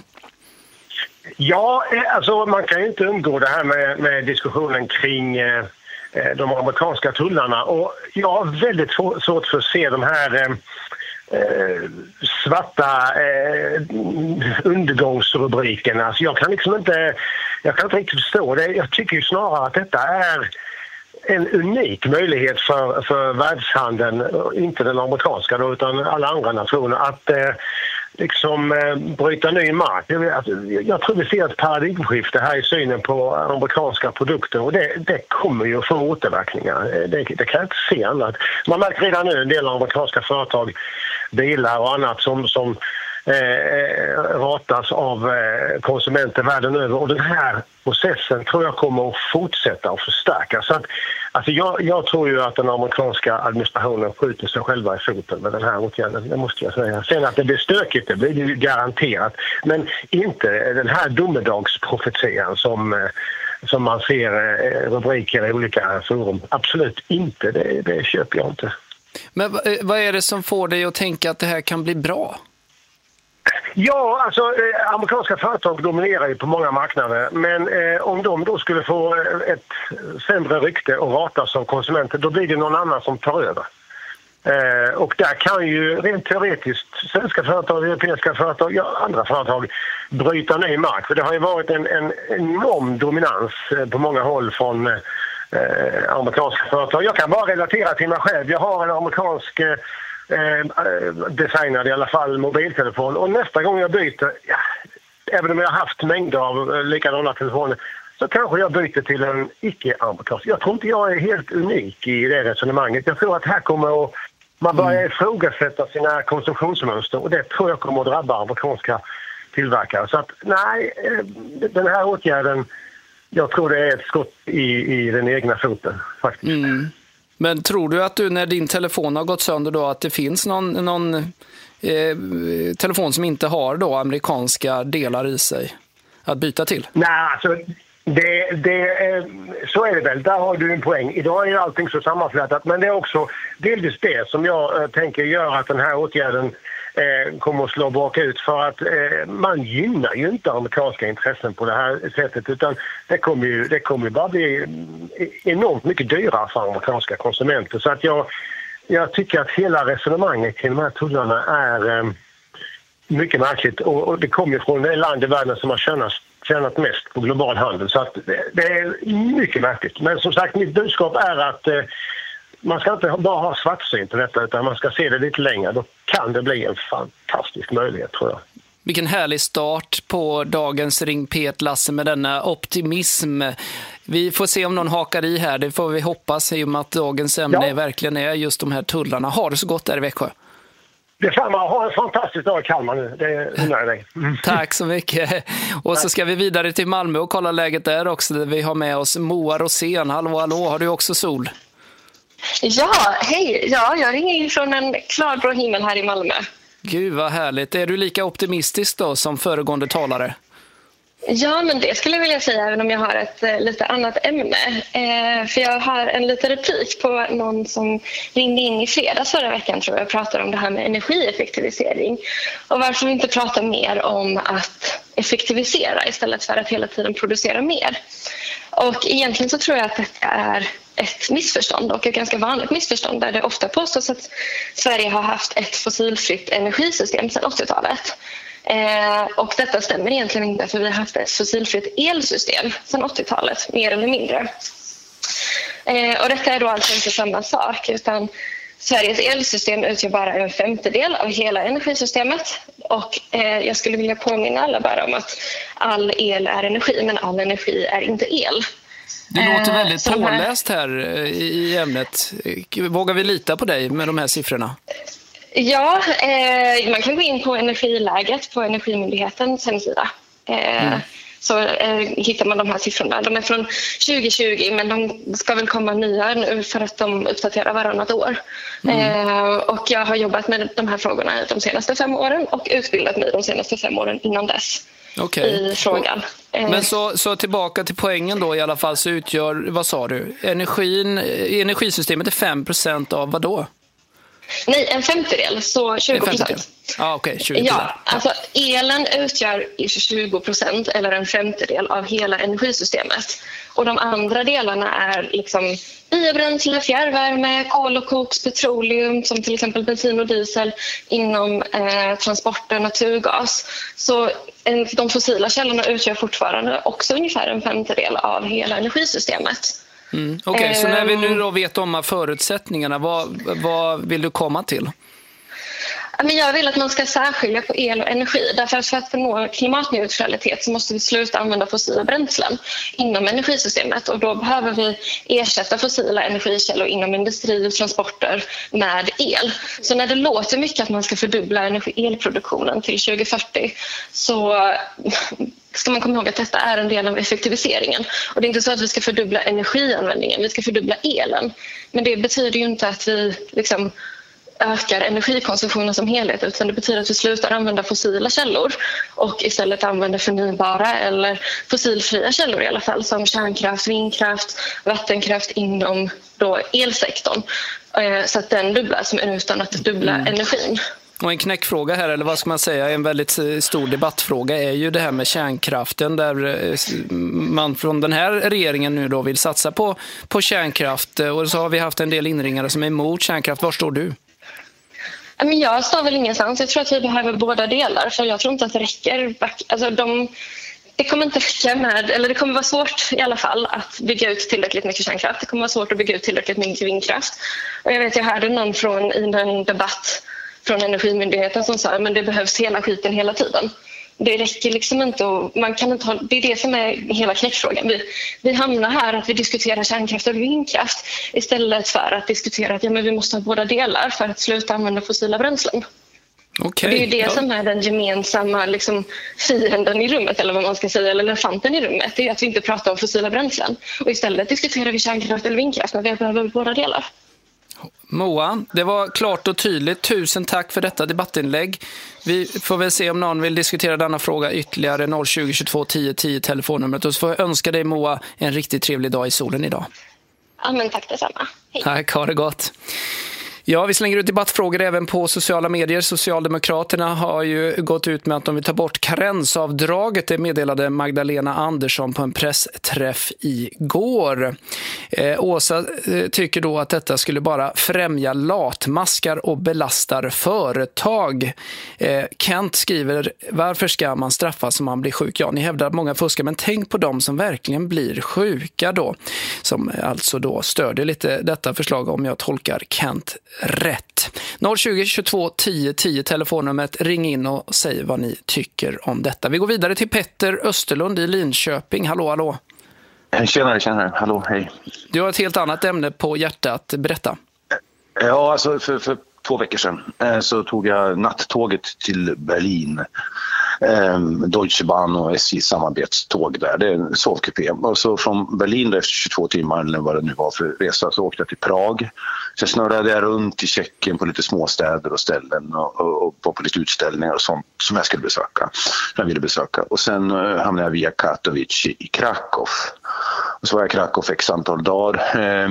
Ja, alltså man kan ju inte undgå det här med, med diskussionen kring eh, de amerikanska tullarna. Och jag har väldigt svårt för att se de här eh, eh, svarta eh, undergångsrubrikerna. Alltså jag kan liksom inte... Jag kan inte riktigt förstå det. Jag tycker ju snarare att detta är en unik möjlighet för, för världshandeln, inte den amerikanska då, utan alla andra nationer, att eh, liksom eh, bryta ny mark. Jag tror vi ser ett paradigmskifte här i synen på amerikanska produkter och det, det kommer ju att få återverkningar. Det, det kan jag inte se annat. Man märker redan nu en del amerikanska företag, bilar och annat som... som Eh, ratas av eh, konsumenter världen över och den här processen tror jag kommer att fortsätta att förstärkas. Så att, alltså jag, jag tror ju att den amerikanska administrationen skjuter sig själva i foten med den här åtgärden, det måste jag säga. Sen att det blir stökigt, det blir ju garanterat, men inte den här domedagsprofetian som, eh, som man ser eh, rubriker i olika forum. Absolut inte, det, det köper jag inte. Men vad är det som får dig att tänka att det här kan bli bra? Ja, alltså eh, amerikanska företag dominerar ju på många marknader, men eh, om de då skulle få ett sämre rykte och ratas av konsumenter, då blir det någon annan som tar över. Eh, och där kan ju rent teoretiskt svenska företag, europeiska företag, ja, andra företag bryta ny mark. För det har ju varit en, en enorm dominans eh, på många håll från eh, amerikanska företag. Jag kan bara relatera till mig själv. Jag har en amerikansk... Eh, Eh, designade i alla fall mobiltelefon och nästa gång jag byter, ja, även om jag har haft mängder av eh, likadana telefoner, så kanske jag byter till en icke-amerikansk. Jag tror inte jag är helt unik i det resonemanget. Jag tror att här kommer att man börjar ifrågasätta sina konsumtionsmönster och det tror jag kommer att drabba amerikanska tillverkare. Så att nej, eh, den här åtgärden jag tror det är ett skott i, i den egna foten faktiskt. Mm. Men tror du att du när din telefon har gått sönder då att det finns någon, någon eh, telefon som inte har då amerikanska delar i sig att byta till? Nej, alltså det, det är, så är det väl. Där har du en poäng. Idag är allting så sammanflätat, men det är också delvis det som jag eh, tänker göra att den här åtgärden eh, kommer att slå bak ut, för att eh, man gynnar ju inte amerikanska intressen på det här sättet, utan det kommer ju, det kommer ju bara bli enormt mycket dyrare för amerikanska konsumenter. Så att jag, jag tycker att hela resonemanget kring de här tullarna är eh, mycket märkligt, och, och det kommer från det land i världen som har tjänat, tjänat mest på global handel, så att det, det är mycket märkligt. Men som sagt, mitt budskap är att eh, man ska inte bara ha svartsyn på detta, utan man ska se det lite längre. Då kan det bli en fantastisk möjlighet, tror jag. Vilken härlig start på dagens Ring P ett, Lasse, med denna optimism. Vi får se om någon hakar i här, det får vi hoppas, i och med att dagens ämne ja. verkligen är just de här tullarna. Har det så gott där i Växjö. Detsamma, ha en fantastisk dag i Kalmar nu, det undrar jag dig. Mm. Tack så mycket. Och så ska vi vidare till Malmö och kolla läget där också. Där vi har med oss Moa Rosén. Hallå, hallå, har du också sol? Ja, hej. Ja, jag ringer in från en klarblå himmel här i Malmö. Gud vad härligt. Är du lika optimistisk då som föregående talare? Ja, men det skulle jag vilja säga, även om jag har ett eh, lite annat ämne. Eh, för jag har en liten replik på någon som ringde in i fredags förra veckan, tror jag, pratade om det här med energieffektivisering. Och varför vi inte pratar mer om att effektivisera istället för att hela tiden producera mer. Och egentligen så tror jag att det är ett missförstånd, och ett ganska vanligt missförstånd, där det ofta påstås att Sverige har haft ett fossilfritt energisystem sedan åttiotalet. Eh, och detta stämmer egentligen inte, för vi har haft ett fossilfritt elsystem sedan åttiotalet, mer eller mindre. Eh, och detta är då alltså inte samma sak, utan Sveriges elsystem utgör bara en femtedel av hela energisystemet. Och eh, jag skulle vilja påminna alla bara om att all el är energi, men all energi är inte el. Det låter väldigt eh, påläst här i ämnet. Vågar vi lita på dig med de här siffrorna? Ja, eh, man kan gå in på energiläget på Energimyndighetens hemsida. Eh, mm. Så eh, hittar man de här siffrorna. De är från tjugo tjugo, men de ska väl komma nya nu för att de uppdaterar varannat år. Mm. Eh, och jag har jobbat med de här frågorna de senaste fem åren och utbildat mig de senaste fem åren innan dess. Okay. I frågan. Men så, så tillbaka till poängen då i alla fall, så utgör, vad sa du, energin, energisystemet är fem procent av vad då? Nej, en femtedel, så tjugo procent. Ah, okay, tjugo procent. Ja, alltså elen utgör tjugo procent eller en femtedel av hela energisystemet. Och de andra delarna är liksom biobränsle, fjärrvärme, kol och koks, petroleum som till exempel bensin och diesel, inom eh, transporter, naturgas. Så en, de fossila källorna utgör fortfarande också ungefär en femtedel av hela energisystemet. Mm. Okej, okay, så när vi nu då vet om förutsättningarna, vad, vad vill du komma till? Men jag vill att man ska särskilja på el och energi. Därför att för att nå klimatneutralitet så måste vi sluta använda fossila bränslen inom energisystemet. Och då behöver vi ersätta fossila energikällor inom industri och transporter med el. Så när det låter mycket att man ska fördubbla energi- elproduktionen till tjugo fyrtio, så ska man komma ihåg att detta är en del av effektiviseringen. Och det är inte så att vi ska fördubbla energianvändningen, vi ska fördubbla elen. Men det betyder ju inte att vi liksom ökar energikonsumtionen som helhet, utan det betyder att vi slutar använda fossila källor och istället använder förnybara eller fossilfria källor i alla fall, som kärnkraft, vindkraft, vattenkraft inom då elsektorn, så att den dubblas men utan att dubbla mm. energin. Och en knäckfråga här, eller vad ska man säga, en väldigt stor debattfråga är ju det här med kärnkraften, där man från den här regeringen nu då vill satsa på, på kärnkraft, och så har vi haft en del inringare som är emot kärnkraft. Var står du? Men jag står väl ingenstans. Jag tror att vi behöver båda delar, för jag tror inte att det räcker. Alltså de, det kommer inte räcka med, eller det kommer vara svårt i alla fall att bygga ut tillräckligt mycket kärnkraft. Det kommer vara svårt att bygga ut tillräckligt mycket vindkraft. Och jag vet, jag hörde någon från, i en debatt från Energimyndigheten som sa men det behövs hela skiten hela tiden. Det räcker liksom inte, och man kan inte ha, det är det som är hela knäckfrågan. Vi, vi hamnar här att vi diskuterar kärnkraft och vindkraft istället för att diskutera att ja, men vi måste ha båda delar för att sluta använda fossila bränslen. Okay. Det är ju det ja. som är den gemensamma liksom, fienden i rummet, eller vad man ska säga, eller elefanten i rummet. Det är att vi inte pratar om fossila bränslen. Och istället diskuterar vi kärnkraft eller vindkraft när vi behöver båda delar. Moa, det var klart och tydligt. Tusen tack för detta debattinlägg. Vi får väl se om någon vill diskutera denna fråga ytterligare. noll tjugo, tjugotvå, tio, tio telefonnumret. Och så får jag önska dig, Moa, en riktigt trevlig dag i solen idag. Ja, men tack detsamma. Hej. Tack, ha det gott. Ja, vi slänger ut debattfrågor även på sociala medier. Socialdemokraterna har ju gått ut med att de vill ta bort karensavdraget. Det meddelade Magdalena Andersson på en pressträff igår. Eh, Åsa eh, tycker då att detta skulle bara främja latmaskar och belastar företag. Eh, Kent skriver, varför ska man straffas om man blir sjuk? Ja, ni hävdar att många fuskar, men tänk på dem som verkligen blir sjuka då. Som alltså då stödjer lite detta förslag, om jag tolkar Kent rätt. noll tjugo, tjugotvå, tio, tio telefonnumret. Ring in och säg vad ni tycker om detta. Vi går vidare till Petter Österlund i Linköping. Hallå, hallå. Tjenare, tjenare. Hallå, hej. Du har ett helt annat ämne på hjärtat. Berätta. Ja, alltså för, för två veckor sedan så tog jag nattåget till Berlin. Deutsche Bahn och S J:s samarbetståg där. Det är en sovkupé. Och så från Berlin då, efter tjugotvå timmar eller vad det nu var för resa, så åkte jag till Prag. Sen snurrade jag runt i Tjeckien på lite småstäder och ställen och, och, och var på lite utställningar och sånt som jag skulle besöka. Jag ville besöka. Och sen uh, hamnade jag via Katowice i, i Krakow. Och så var jag i Krakow x antal dagar. Eh,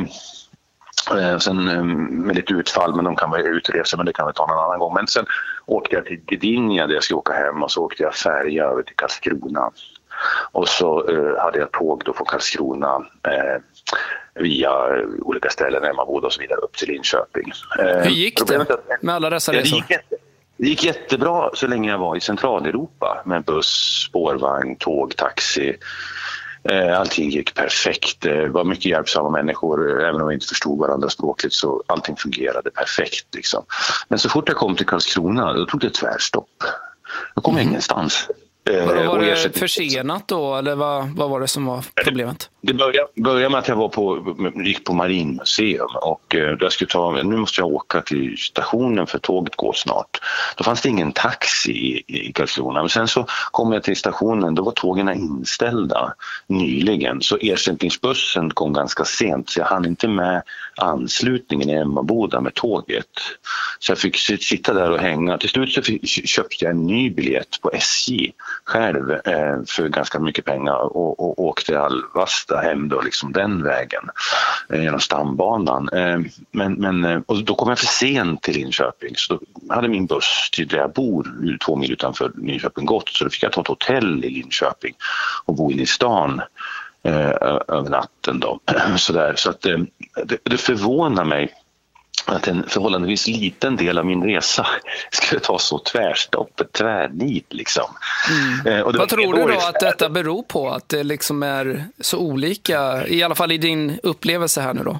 Sen med lite utfall, men de kan vara utresa, men det kan vi ta någon annan gång. Men sen åkte jag till Gdynia där jag ska åka hem, och så åkte jag färja över till Karlskrona. Och så eh, hade jag tåg då från Karlskrona eh, via olika ställen, Emmaboda och så vidare, upp till Linköping. Eh, Hur gick det med alla dessa resor? Det gick, jätte, det gick jättebra så länge jag var i Centraleuropa med buss, spårvagn, tåg, taxi. Allting gick perfekt. Det var mycket hjälpsamma människor, även om vi inte förstod varandra språkligt, så allting fungerade perfekt liksom. Men så fort jag kom till Karlskrona, då tog det tvärstopp. Jag kom mm. ingenstans. Var, var det försenat då, eller vad, vad var det som var problemet? Det började, började med att jag var på, gick på Marinmuseum och då jag skulle ta, nu måste jag åka till stationen för tåget går snart. Då fanns det ingen taxi i, i Karlskrona, men sen så kom jag till stationen, då var tågen inställda nyligen, så ersättningsbussen kom ganska sent, så jag hann inte med anslutningen i Emmaboda med tåget. Så jag fick sitta där och hänga. Till slut så fick, köpte jag en ny biljett på S J själv eh, för ganska mycket pengar och, och åkte Alvasta hem då, liksom den vägen eh, genom stambanan. Eh, men, men, och då kom jag för sent till Linköping, så då hade min buss till där jag bor två mil utanför Linköping gått, så då fick jag ta ett hotell i Linköping och bo inne i stan eh, över natten då. Så, där, så att, eh, det, det förvånar mig att en förhållandevis liten del av min resa skulle ta så tvärstopp, tvärnit liksom. Mm. Eh, och Vad tror du då att detta beror på, att det liksom är så olika, i alla fall i din upplevelse här nu då?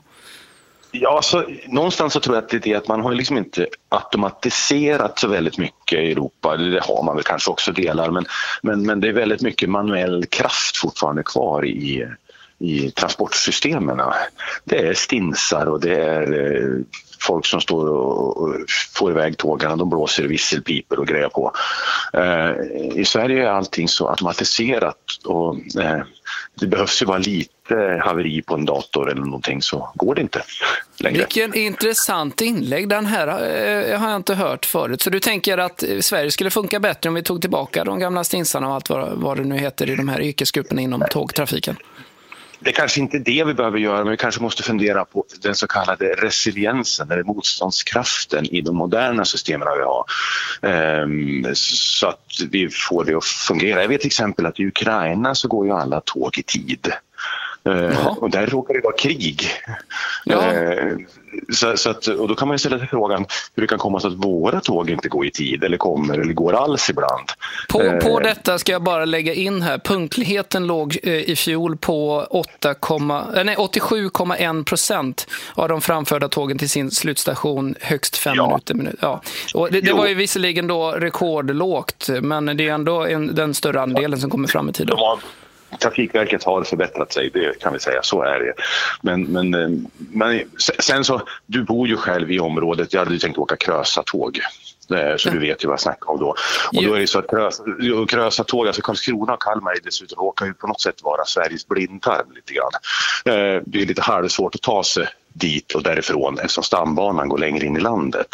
Ja, så någonstans så tror jag att det är det att man har liksom inte automatiserat så väldigt mycket i Europa. Det har man väl kanske också delar, men, men, men det är väldigt mycket manuell kraft fortfarande kvar i i transportsystemen. Det är stinsar och det är eh, folk som står och, och får iväg tågarna, de blåser visselpiper och grejer på. Eh, I Sverige är allting så automatiserat och eh, det behövs ju vara lite haveri på en dator eller någonting, så går det inte längre. Vilken intressant inlägg, den här eh, har jag inte hört förut. Så du tänker att Sverige skulle funka bättre om vi tog tillbaka de gamla stinsarna och allt vad, vad det nu heter i de här yrkesgrupperna inom tågtrafiken? Det är kanske inte det vi behöver göra, men vi kanske måste fundera på den så kallade resiliensen eller motståndskraften i de moderna systemen vi har. Ehm, så att vi får det att fungera. Jag vet till exempel att i Ukraina så går ju alla tåg i tid. Uh, och där råkar det vara krig. Ja. Uh, så, så att, och då kan man ju ställa sig frågan hur det kan komma så att våra tåg inte går i tid eller kommer eller går alls ibland. På, uh, på detta ska jag bara lägga in här. Punktligheten låg uh, i fjol på åtta, nej, åttiosju komma en procent av de framförda tågen till sin slutstation högst fem ja. minuter. Minut. Ja. Och det, det var ju visserligen då rekordlågt, men det är ändå en, den större andelen som kommer fram i tiden. Trafikverket har förbättrat sig, det kan vi säga, så är det. Men, men, men sen så, du bor ju själv i området, jag hade tänkt åka Krösa-tåg. så du vet ju vad jag snackar om då. Och då är det så att Krösa, Krösa tåg, alltså Karlskrona och Kalmar dessutom råkar ju på något sätt vara Sveriges blindtarm lite grann. Det är lite halvsvårt att ta sig dit och därifrån eftersom stambanan går längre in i landet.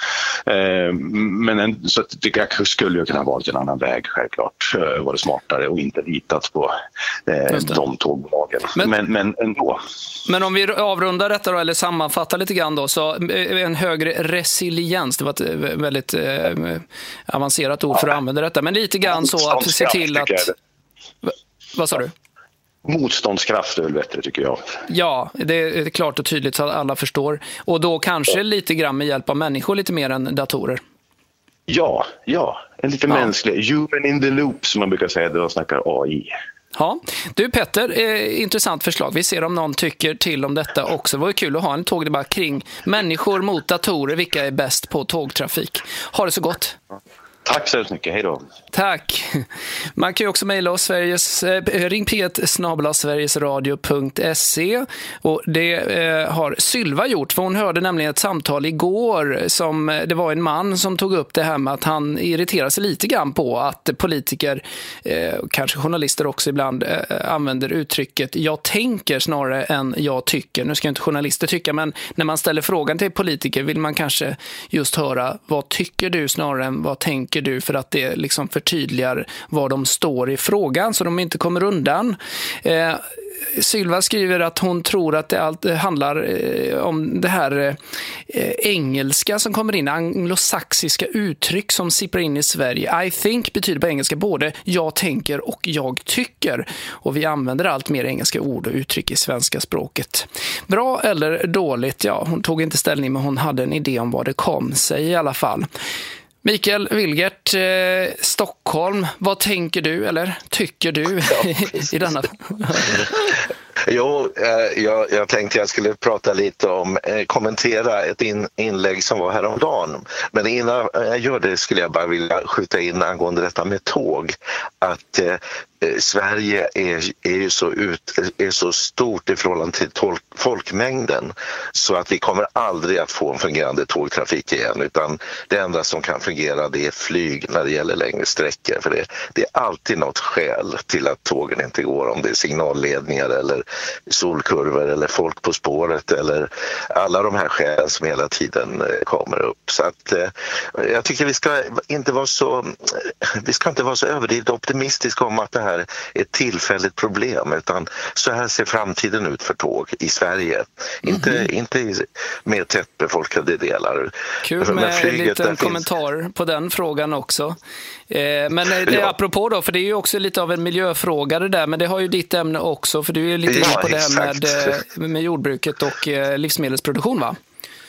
Men en, så att det skulle ju kunna vara en annan väg, självklart. Var det smartare och inte litat på de tågbolagen. Men, men, men ändå. Men om vi avrundar detta då, eller sammanfattar lite grann då, så en högre resiliens, det var ett väldigt eh, avancerat ord för att använda detta, men lite grann så att se till att... Vad sa du? Motståndskraft är väl bättre, tycker jag. Ja, det är klart och tydligt så att alla förstår. Och då kanske lite grann med hjälp av människor lite mer än datorer. Ja, ja. En lite ja. mänsklig. Human in the loop, som man brukar säga när man snackar A I. Ja, du Petter, eh, intressant förslag. Vi ser om någon tycker till om detta också. Det var ju kul att ha en tågdebatt kring människor mot datorer. Vilka är bäst på tågtrafik? Ha det så gott. Tack så mycket, hej då. Tack. Man kan ju också mejla oss Sveriges, eh, ring p ett snabel-a sverigesradio punkt se, och det eh, har Sylva gjort, för hon hörde nämligen ett samtal igår som det var en man som tog upp det här med att han irriterar sig lite grann på att politiker, eh, kanske journalister också ibland, eh, använder uttrycket jag tänker snarare än jag tycker. Nu ska inte journalister tycka, men när man ställer frågan till politiker vill man kanske just höra vad tycker du snarare än vad tänker du, för att det liksom förtydligar var de står i frågan så de inte kommer undan. Eh, Sylva skriver att hon tror att det allt handlar eh, om det här eh, engelska som kommer in, anglosaxiska uttryck som sipprar in i Sverige. I think betyder på engelska både jag tänker och jag tycker, och vi använder allt mer engelska ord och uttryck i svenska språket. Bra eller dåligt? Ja, hon tog inte ställning, men hon hade en idé om vad det kom sig i alla fall. Mikael Wilgert, eh, Stockholm, vad tänker du eller tycker du i denna? Jo, eh, jag, jag tänkte jag skulle prata lite om, eh, kommentera ett in, inlägg som var häromdagen. Men innan jag gör det skulle jag bara vilja skjuta in angående detta med tåg. Att eh, Sverige är, är ju så, ut, är så stort i förhållande till tol- folkmängden så att vi kommer aldrig att få en fungerande tågtrafik igen, utan det enda som kan fungera det är flyg när det gäller längre sträckor, för det, det är alltid något skäl till att tågen inte går, om det är signalledningar eller solkurvor eller folk på spåret eller alla de här skälen som hela tiden kommer upp. Så att eh, jag tycker vi ska inte vara så vi ska inte vara så överdrivet optimistiska om att det här är ett tillfälligt problem, utan så här ser framtiden ut för tåg i Sverige. Mm-hmm. Inte, inte med tättbefolkade delar. Kul med en liten finns... kommentar på den frågan också. Eh, men det är ja. apropå då, för det är ju också lite av en miljöfråga det där, men det har ju ditt ämne också, för du är lite ja, inne på det här med, med jordbruket och eh, livsmedelsproduktion, va?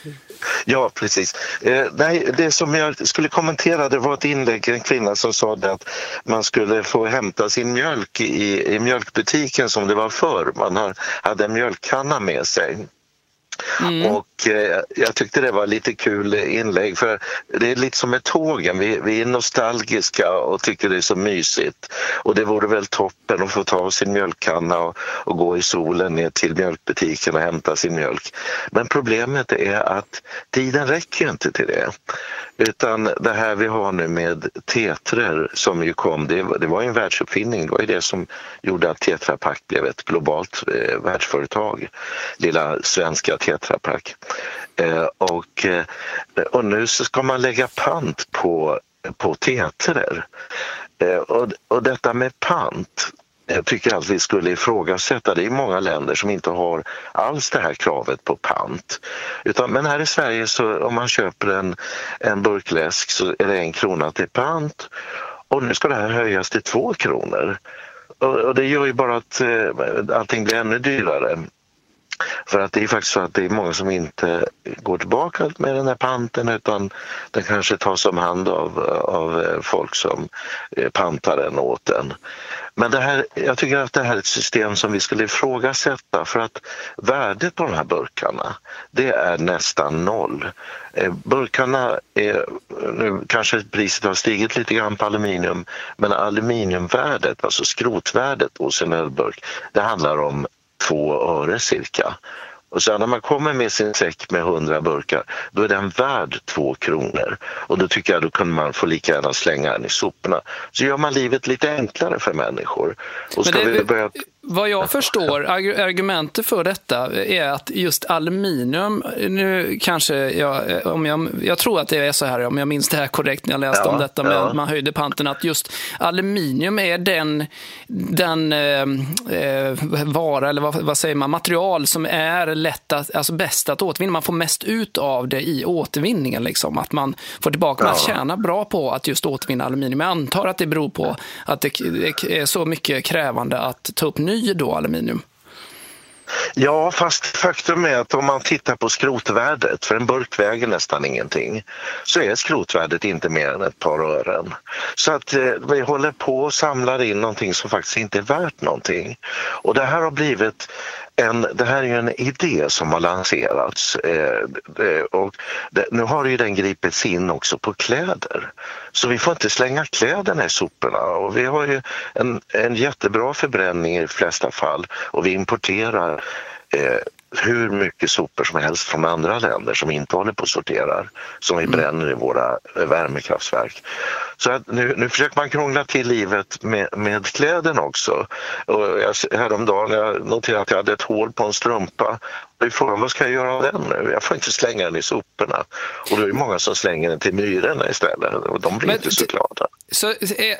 Ja, precis. Eh, nej, det som jag skulle kommentera, det var ett inlägg, en kvinna som sa det att man skulle få hämta sin mjölk i, i mjölkbutiken som det var förr. Man har, hade en mjölkkanna med sig. Mm. Och eh, jag tyckte det var lite kul inlägg, för det är lite som med tågen, vi, vi är nostalgiska och tycker det är så mysigt, och det vore väl toppen att få ta sin mjölkkanna och, och gå i solen ner till mjölkbutiken och hämta sin mjölk. Men problemet är att tiden räcker inte till det, utan det här vi har nu med tetrer som ju kom, det, det var ju en världsuppfinning, det var ju det som gjorde att Tetra Pak blev ett globalt eh, världsföretag, lilla svenska Tetra Pak. Eh, och, eh, och nu så ska man lägga pant på, på tetrer. Eh, och, och detta med pant, jag tycker att vi skulle ifrågasätta. Det är många länder som inte har alls det här kravet på pant. Utan, men här i Sverige, så om man köper en, en burkläsk så är det en krona till pant. Och nu ska det här höjas till två kronor. Och, och det gör ju bara att eh, allting blir ännu dyrare. För att det är faktiskt så att det är många som inte går tillbaka med den här panten, utan den kanske tas om hand av, av folk som pantar den åt den. Men det här, jag tycker att det här är ett system som vi skulle ifrågasätta, för att värdet på de här burkarna, det är nästan noll. Burkarna är, nu kanske priset har stigit lite grann på aluminium, men aluminiumvärdet, alltså skrotvärdet hos en ölburk, det handlar om två öre cirka. Och så när man kommer med sin säck med hundra burkar, då är den värd två kronor. Och då tycker jag då kunde man få lika gärna slänga den i soporna. Så gör man livet lite enklare för människor. Och ska det, vi börja... Vad jag förstår, argumentet för detta är att just aluminium, nu kanske jag, om jag, jag tror att det är så här, om jag minns det här korrekt när jag läste ja, om detta, men ja. man höjde panten, att just aluminium är den, den eh, vara, eller vad, vad säger man, material som är lätt att, alltså bäst att återvinna. Man får mest ut av det i återvinningen, liksom. Att man får tillbaka, ja. man tjänar bra på att just återvinna aluminium. Jag antar att det beror på att det, det är så mycket krävande att ta upp ny då aluminium. Ja, fast faktum är att om man tittar på skrotvärdet, för en burk väger nästan ingenting, så är skrotvärdet inte mer än ett par ören. Så att eh, vi håller på och samlar in någonting som faktiskt inte är värt någonting. Och det här har blivit en, det här är ju en idé som har lanserats eh, och det, nu har ju den gripits in också på kläder. Så vi får inte slänga kläderna i soporna, och vi har ju en, en jättebra förbränning i de flesta fall, och vi importerar eh, hur mycket sopor som helst från andra länder som inte håller på att sortera, som vi bränner i våra värmekraftverk. Så att nu, nu försöker man krångla till livet med, med kläderna också. Och jag, häromdagen jag noterade att jag hade ett hål på en strumpa. Och frågan, vad ska jag göra av den nu? Jag får inte slänga den i soporna. Och det är många som slänger den till myrorna istället. Och de blir Men, inte så glada. Så,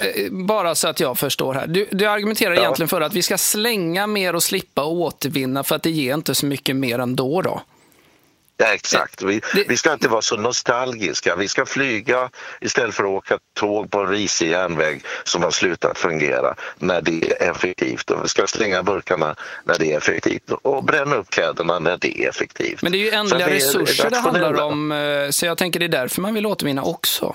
bara så att jag förstår här. Du, du argumenterar ja. egentligen för att vi ska slänga mer och slippa återvinna, för att det ger inte så mycket mer ändå då. Ja, exakt. Vi, det, vi ska inte vara så nostalgiska. Vi ska flyga istället för att åka tåg på en risig järnväg som har slutat fungera när det är effektivt. Och vi ska slänga burkarna när det är effektivt och bränna upp kläderna när det är effektivt. Men det är ju ändliga resurser det handlar om, så jag tänker det är därför man vill återvinna också.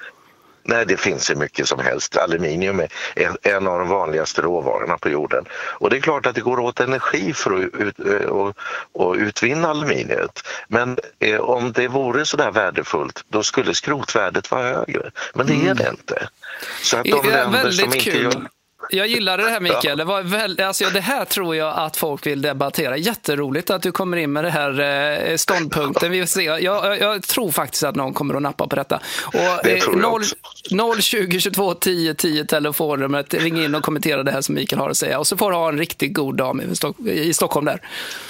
Nej, det finns ju mycket som helst. Aluminium är en av de vanligaste råvarorna på jorden. Och det är klart att det går åt energi för att ut, och, och utvinna aluminiet. Men eh, om det vore så där värdefullt, då skulle skrotvärdet vara högre. Men det mm. är det inte. Så att de det är länder som inte kul. gör... Jag gillar det här, Mikael. Det, var väl, alltså, det här tror jag att folk vill debattera. Jätteroligt att du kommer in med det här eh, ståndpunkten. Vi se. Jag, jag, jag tror faktiskt att någon kommer att nappa på detta. Och, det tror jag också. noll tjugo tjugotvå tio tio telefonnumret. Ring in och kommentera det här som Mikael har att säga. Och så får du ha en riktigt god dag i, Stock- i Stockholm där.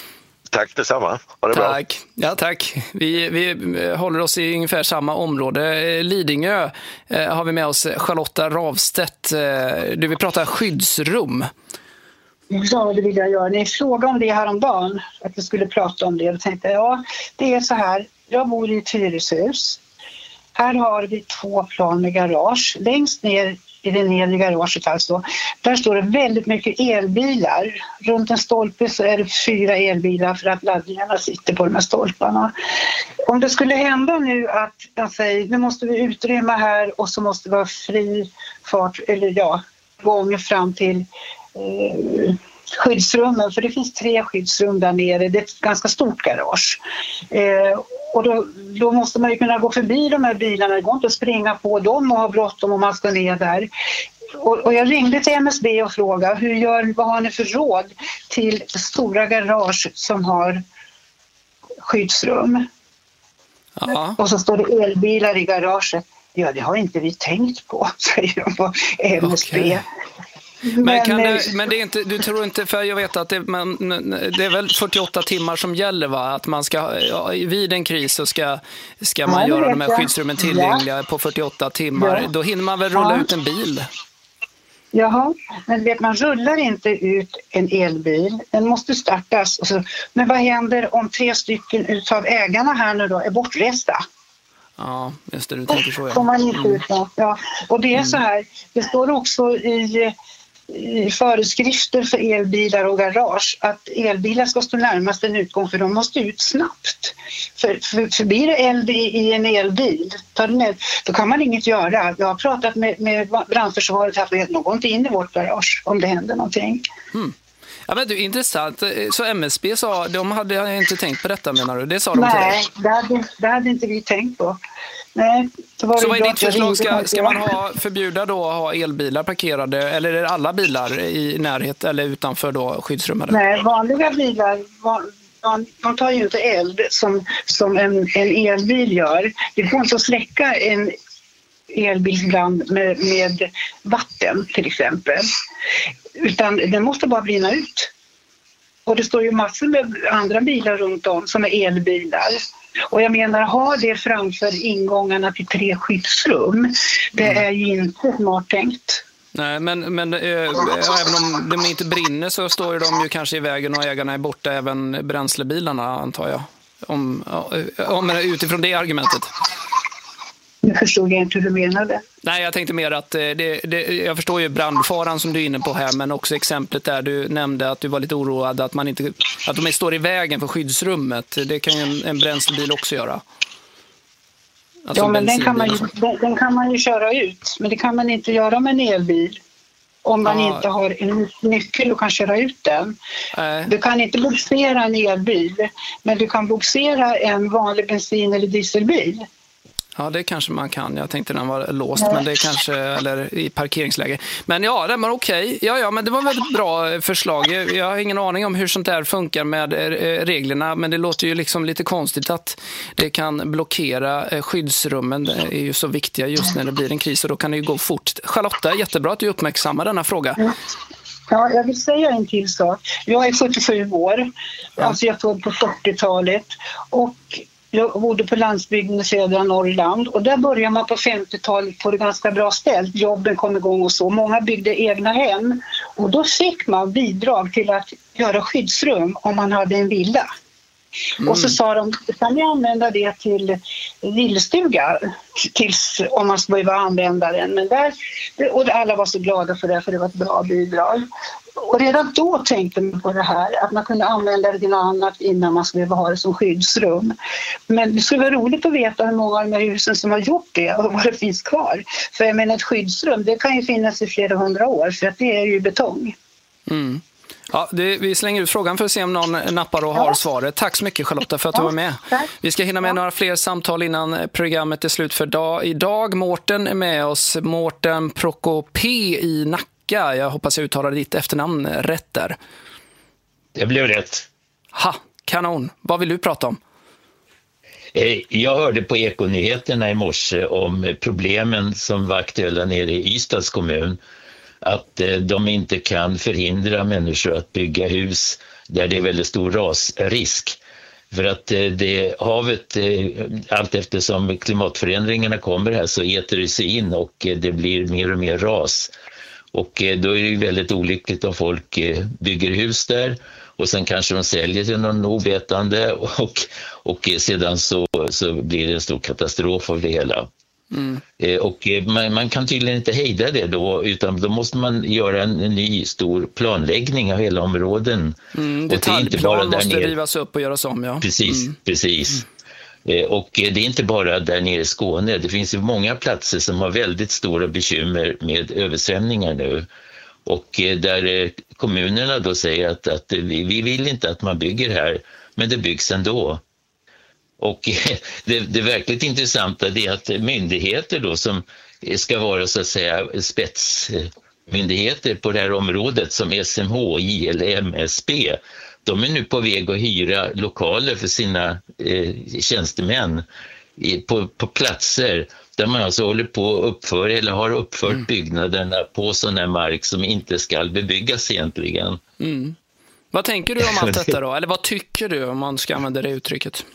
Tack detsamma. Ha det tack. bra. Ja, tack. Vi, vi håller oss i ungefär samma område. Lidingö eh, har vi med oss Charlotta Ravstedt. Eh, du vill prata skyddsrum. Ja, det vill jag göra. Ni frågade om det häromdagen, att vi skulle prata om det. Jag tänkte, ja, det är så här. Jag bor i ett hyreshus. Här har vi två plan med garage. Längst ner i det nedre garaget alltså, där står det väldigt mycket elbilar. Runt en stolpe så är det fyra elbilar för att laddningarna sitter på de här stolparna. Om det skulle hända nu att jag säger, nu måste vi utrymma här och så måste det vara fri fart, eller ja, gång fram till eh, skyddsrummen, för det finns tre skyddsrum där nere. Det är ett ganska stort garage. Eh, och då, då måste man ju kunna gå förbi de här bilarna. Det går inte att springa på dem och ha bråttom om man ska ner där. Och, och jag ringde till M S B och frågade, hur gör, vad har ni för råd till stora garage som har skyddsrum? Ja. Och så står det elbilar i garaget. Ja, det har inte vi tänkt på, säger de på M S B. Okay. Men, men, kan det, men det är inte, du tror inte, för jag vet att det, man, det är väl fyrtioåtta timmar som gäller, va? Att man ska, ja, vid en kris så ska, ska man ja, göra de här jag. skyddsrummen tillgängliga ja. på fyrtioåtta timmar. Ja. Då hinner man väl rulla ja. ut en bil? Jaha, men vet, man rullar inte ut en elbil. Den måste startas. Och så, men vad händer om tre stycken utav ägarna här nu då är bortresta? Ja, just det, du tänker så. Ja. Man inte ut, ja. Och det är mm. så här, det står också i... i föreskrifter för elbilar och garage att elbilar ska stå närmast en utgång, för de måste ut snabbt. För, för, för blir det eld i, i en elbil, tar den eld, då kan man inget göra. Jag har pratat med, med brandförsvaret att vi går inte in i vårt garage om det händer någonting. Mm. Ja, men du, intressant. Så M S B sa, de hade inte tänkt på detta, menar du? Det sa de Nej, till dig? det hade, det hade inte vi tänkt på. Nej, så vad är ditt förslag? Ska, ska man ha, förbjuda då att ha elbilar parkerade, eller är det alla bilar i närhet eller utanför då skyddsrummet? Nej, vanliga bilar, van, de, de tar ju inte eld som, som en, en elbil gör. Det går inte att släcka en elbilsbrand med, med vatten till exempel. Utan den måste bara brinna ut. Och det står ju massor med andra bilar runt om som är elbilar. Och jag menar, ha det framför ingångarna till tre skyddsrum. Det är ju inte smart tänkt. Nej, men, men äh, även om de inte brinner så står de ju kanske i vägen och ägarna är borta, även bränslebilarna antar jag. Om, om utifrån det argumentet. Jag förstod inte hur du menade. Nej, jag tänkte mer att det, det, jag förstår ju brandfaran som du är inne på här, men också exemplet där du nämnde att du var lite oroad att, man inte, att de står i vägen för skyddsrummet. Det kan ju en, en bränslebil också göra. Alltså ja, men den kan, man ju, den, den kan man ju köra ut, men det kan man inte göra med en elbil. Om man ja. inte har en nyckel och kan köra ut den. Äh. Du kan inte bogsera en elbil, men du kan bogsera en vanlig bensin- eller dieselbil. Ja, det kanske man kan. Jag tänkte den var låst, men det kanske, eller i parkeringsläge. Men ja, det var okej. Ja, ja, men det var ett väldigt bra förslag. Jag har ingen aning om hur sånt där funkar med reglerna, men det låter ju liksom lite konstigt att det kan blockera skyddsrummen. Det är ju så viktiga just när det blir en kris, och då kan det ju gå fort. Charlotta, jättebra att du uppmärksammar denna fråga. Ja, jag vill säga en till sak. Jag är sjuttiosju år, ja. Alltså jag född på fyrtiotalet, och jag bodde på landsbygden i södra Norrland, och där började man på femtiotalet på det ganska bra ställt. Jobben kom igång och så. Många byggde egna hem, och då fick man bidrag till att göra skyddsrum om man hade en villa. Mm. Och så sa de, kan ni använda det till villstuga tills, om man skulle behöva använda den. Men där, och alla var så glada för det, för det var ett bra bidrag. Och redan då tänkte man på det här, att man kunde använda det till något annat innan man skulle ha det som skyddsrum. Men det skulle vara roligt att veta hur många av de här husen som har gjort det och vad det finns kvar. För jag menar, ett skyddsrum, det kan ju finnas i flera hundra år, för att det är ju betong. Mm. Ja, det, vi slänger ut frågan för att se om någon nappar och har ja. svaret. Tack så mycket, Charlotta, för att ja, du var med. Tack. Vi ska hinna med ja. några fler samtal innan programmet är slut för dag. Idag Mårten är med oss. Mårten Prokopé i Nacka. Jag hoppas jag uttalar ditt efternamn rätt där. Det blev rätt. Ha, kanon. Vad vill du prata om? Jag hörde på Ekonyheterna i morse om problemen som var aktuella nere i Ystads kommun. Att de inte kan förhindra människor att bygga hus där det är väldigt stor rasrisk. För att det havet, allt eftersom klimatförändringarna kommer här, så äter det sig in och det blir mer och mer ras. Och då är det väldigt olyckligt om folk bygger hus där och sen kanske de säljer till någon ovetande och, och sedan så, så blir det en stor katastrof av det hela. Mm. Och man, man kan tydligen inte hejda det då, utan då måste man göra en, en ny stor planläggning av hela områden. Mm, detaljplan måste rivas upp och göras om, ja. Precis, mm. precis. Mm. Och det är inte bara där nere i Skåne. Det finns ju många platser som har väldigt stora bekymmer med översvämningar nu. Och där kommunerna då säger att, att vi, vi vill inte att man bygger här, men det byggs ändå. Och det, det verkligt intressanta är att myndigheter då som ska vara så att säga spetsmyndigheter på det här området som S M H I eller M S B, de är nu på väg att hyra lokaler för sina eh, tjänstemän i, på, på platser där man alltså håller på att uppföra eller har uppfört mm. byggnaderna på sån här mark som inte ska bebyggas egentligen. Mm. Vad tänker du om allt detta då? Eller vad tycker du, om man ska använda det uttrycket?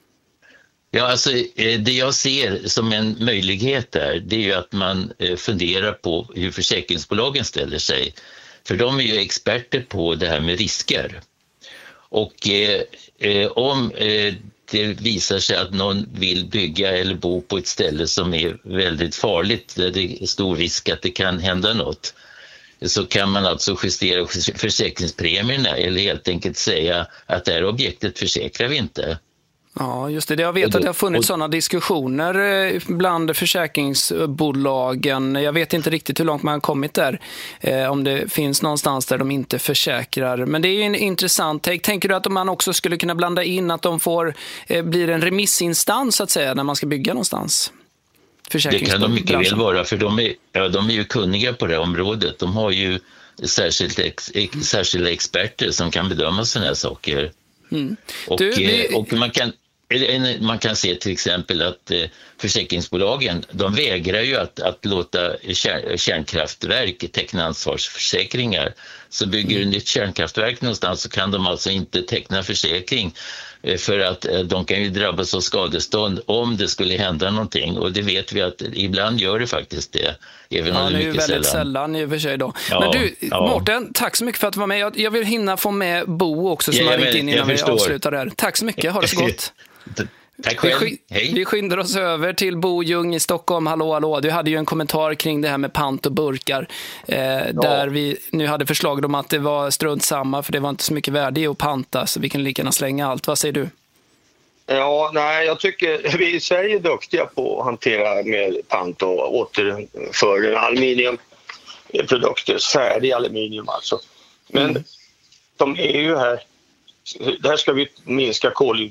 Ja, alltså det jag ser som en möjlighet där, det är ju att man funderar på hur försäkringsbolagen ställer sig. För de är ju experter på det här med risker. Och eh, om eh, det visar sig att någon vill bygga eller bo på ett ställe som är väldigt farligt, där det är stor risk att det kan hända något, så kan man alltså justera försäkringspremierna eller helt enkelt säga att det här objektet försäkrar vi inte. Ja, just det. Jag vet att det har funnits sådana diskussioner bland försäkringsbolagen. Jag vet inte riktigt hur långt man har kommit där. Eh, om det finns någonstans där de inte försäkrar. Men det är ju en intressant take. Tänker du att man också skulle kunna blanda in att de får eh, blir en remissinstans så att säga när man ska bygga någonstans? Det kan de mycket väl vara, för de är, ja, de är ju kunniga på det området. De har ju särskilt ex, ex, särskilda experter som kan bedöma sådana här saker. Mm. Och, Du, vi... och man kan Man kan se till exempel att eh, försäkringsbolagen, de vägrar ju att, att låta kär, kärnkraftverk teckna ansvarsförsäkringar. Så bygger du ett nytt kärnkraftverk någonstans så kan de alltså inte teckna försäkring eh, för att eh, de kan ju drabbas av skadestånd om det skulle hända någonting. Och det vet vi att ibland gör det faktiskt det. Även ja, om det är mycket ju väldigt sällan. sällan i och för sig då. Ja, men du, ja. Mårten, tack så mycket för att du var med. Jag, jag vill hinna få med Bo också som ja, har ringt in innan vi avslutar där. Tack så mycket, ha det så gott. Tack själv. Vi, Hej. vi skyndar oss över till Bo Ljung i Stockholm. Hallå, hallå. Du hade ju en kommentar kring det här med pant och burkar. Eh, ja. Där vi nu hade förslag om att det var strunt samma för det var inte så mycket värde i att panta så vi kan lika gärna slänga allt. Vad säger du? Ja, nej, jag tycker vi i Sverige är duktiga på att hantera med pant och återföra aluminiumprodukter, färdig aluminium alltså. Men mm. de är ju här. Där ska vi minska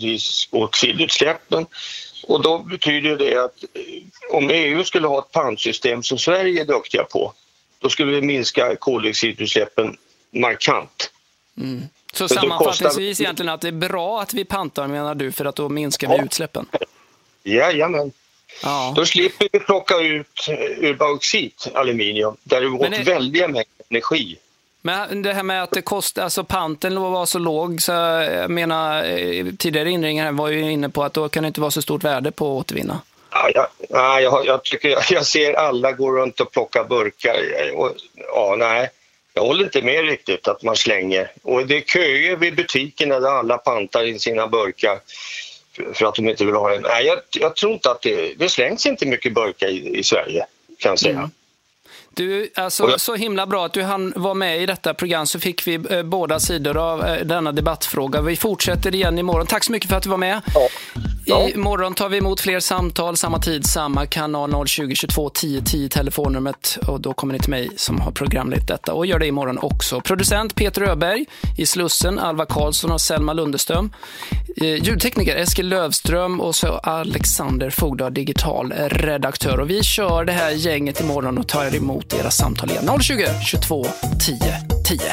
koldioxidutsläppen och då betyder det att om E U skulle ha ett pantsystem som Sverige är duktiga på, då skulle vi minska koldioxidutsläppen markant. Mm. Så sammanfattningsvis kostar... egentligen att det är bra att vi pantar, menar du, för att då minskar vi ja. utsläppen? Jajamän. Ja. Då slipper vi plocka ut ur bauxit aluminium där det går det... väldiga mängder energi. Men det här med att det kostar, alltså panten var så låg, så jag menar tidigare inringare var ju inne på att då kan det inte vara så stort värde på att återvinna. Ja, jag, ja, jag, jag tycker jag, jag ser alla gå runt och plocka burkar och, ja, nej, jag håller inte med riktigt att man slänger. Och det är köer vid butikerna där alla pantar in sina burkar för att de inte vill ha en. Nej, jag, jag tror inte att det, det slängs inte mycket burkar i, i Sverige, kan jag säga. Mm. Du, alltså, så himla bra att du hann vara med i detta program, så fick vi eh, båda sidor av eh, denna debattfråga. Vi fortsätter igen imorgon. Tack så mycket för att du var med. Ja. Ja. Imorgon tar vi emot fler samtal, samma tid, samma kanal, noll tjugo, tjugotvå, tio, tio telefonnumret, och då kommer ni till mig som har programlett detta och gör det imorgon också. Producent Peter Öberg, i Slussen Alva Karlsson och Selma Lundeström, eh, ljudtekniker Eskil Lövström och så Alexander Fogdal, digital redaktör. Och vi kör det här gänget imorgon och tar emot era samtal igen. noll tjugo, tjugotvå, tio, tio.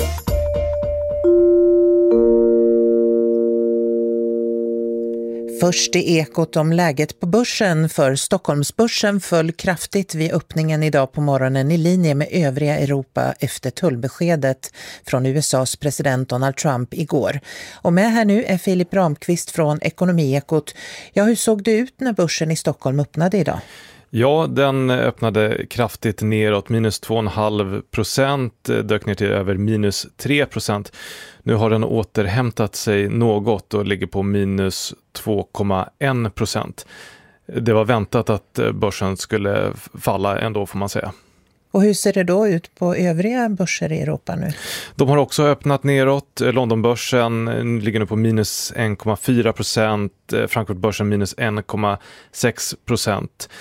Först i Ekot om läget på börsen, för Stockholmsbörsen föll kraftigt vid öppningen idag på morgonen i linje med övriga Europa efter tullbeskedet från U S A:s president Donald Trump igår. Och med här nu är Filip Ramqvist från Ekonomiekot. Ja, hur såg det ut när börsen i Stockholm öppnade idag? Ja, den öppnade kraftigt neråt, minus två komma fem procent, dök ner till över minus tre procent. Nu har den återhämtat sig något och ligger på minus två komma en procent. Det var väntat att börsen skulle falla ändå, får man säga. Och hur ser det då ut på övriga börser i Europa nu? De har också öppnat neråt. Londonbörsen ligger nu på minus en komma fyra procent, Frankfurtbörsen minus en komma sex procent.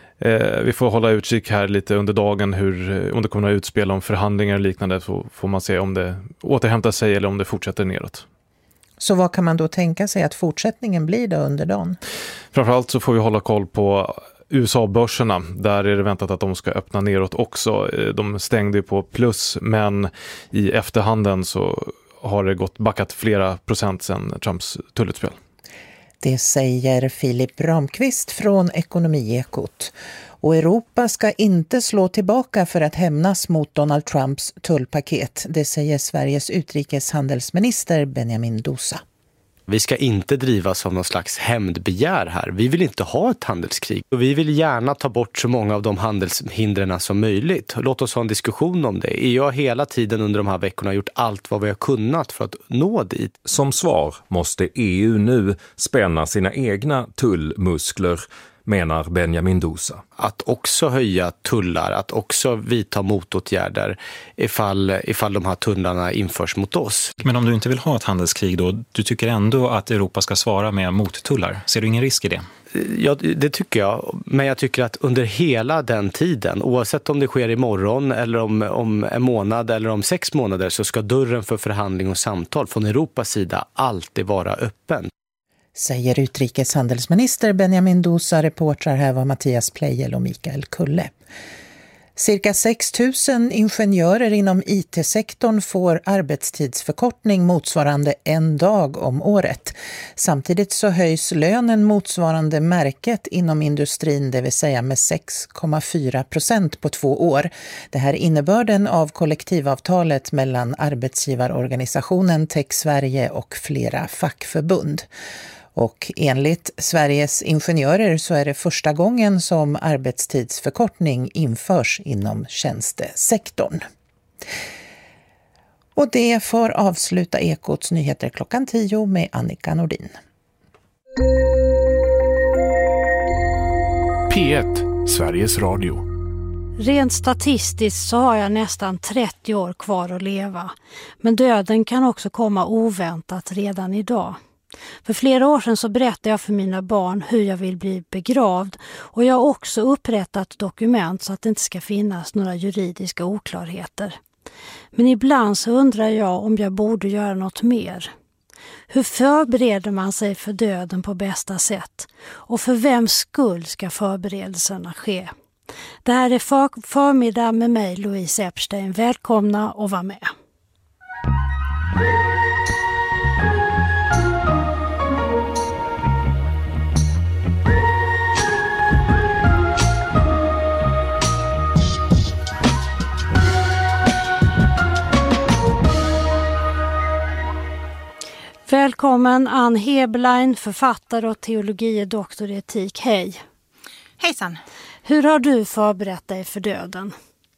Eh, vi får hålla utkik här lite under dagen hur, om det kommer att utspela om förhandlingar och liknande, så får man se om det återhämtar sig eller om det fortsätter neråt. Så vad kan man då tänka sig att fortsättningen blir då under dagen? Framförallt så får vi hålla koll på U S A-börserna. Där är det väntat att de ska öppna neråt också. De stängde på plus, men i efterhanden så har det gått backat flera procent sedan Trumps tullutspel. Det säger Filip Ramqvist från Ekonomiekot. Och Europa ska inte slå tillbaka för att hämnas mot Donald Trumps tullpaket. Det säger Sveriges utrikeshandelsminister Benjamin Dousa. Vi ska inte drivas av någon slags hämndbegär här. Vi vill inte ha ett handelskrig. Och vi vill gärna ta bort så många av de handelshindren som möjligt. Låt oss ha en diskussion om det. E U har hela tiden under de här veckorna gjort allt vad vi har kunnat för att nå dit. Som svar måste E U nu spänna sina egna tullmuskler, menar Benjamin Dousa. Att också höja tullar, att också vidta motåtgärder ifall, ifall de här tullarna införs mot oss. Men om du inte vill ha ett handelskrig då, du tycker ändå att Europa ska svara med mottullar. Ser du ingen risk i det? Ja, det tycker jag. Men jag tycker att under hela den tiden, oavsett om det sker imorgon eller om, om en månad eller om sex månader, så ska dörren för förhandling och samtal från Europas sida alltid vara öppen. Säger utrikeshandelsminister Benjamin Dousa. Reportrar här var Mattias Plejel och Mikael Kulle. Cirka sex tusen ingenjörer inom I T-sektorn får arbetstidsförkortning motsvarande en dag om året. Samtidigt så höjs lönen motsvarande märket inom industrin, det vill säga med sex komma fyra procent på två år. Det här är innebörden av kollektivavtalet mellan arbetsgivarorganisationen Tech Sverige och flera fackförbund. Och enligt Sveriges ingenjörer så är det första gången som arbetstidsförkortning införs inom tjänstesektorn. Och det får avsluta Ekots nyheter klockan tio med Annika Nordin. P ett, Sveriges Radio. Rent statistiskt så har jag nästan trettio år kvar att leva. Men döden kan också komma oväntat redan idag. För flera år sedan så berättade jag för mina barn hur jag vill bli begravd, och jag har också upprättat dokument så att det inte ska finnas några juridiska oklarheter. Men ibland så undrar jag om jag borde göra något mer. Hur förbereder man sig för döden på bästa sätt? Och för vems skull ska förberedelserna ske? Det här är för- förmiddag med mig, Louise Epstein. Välkomna och var med. Välkommen Ann Heberlein, författare och teologidoktor i etik. Hej. Hejsan. Hur har du förberett dig för döden?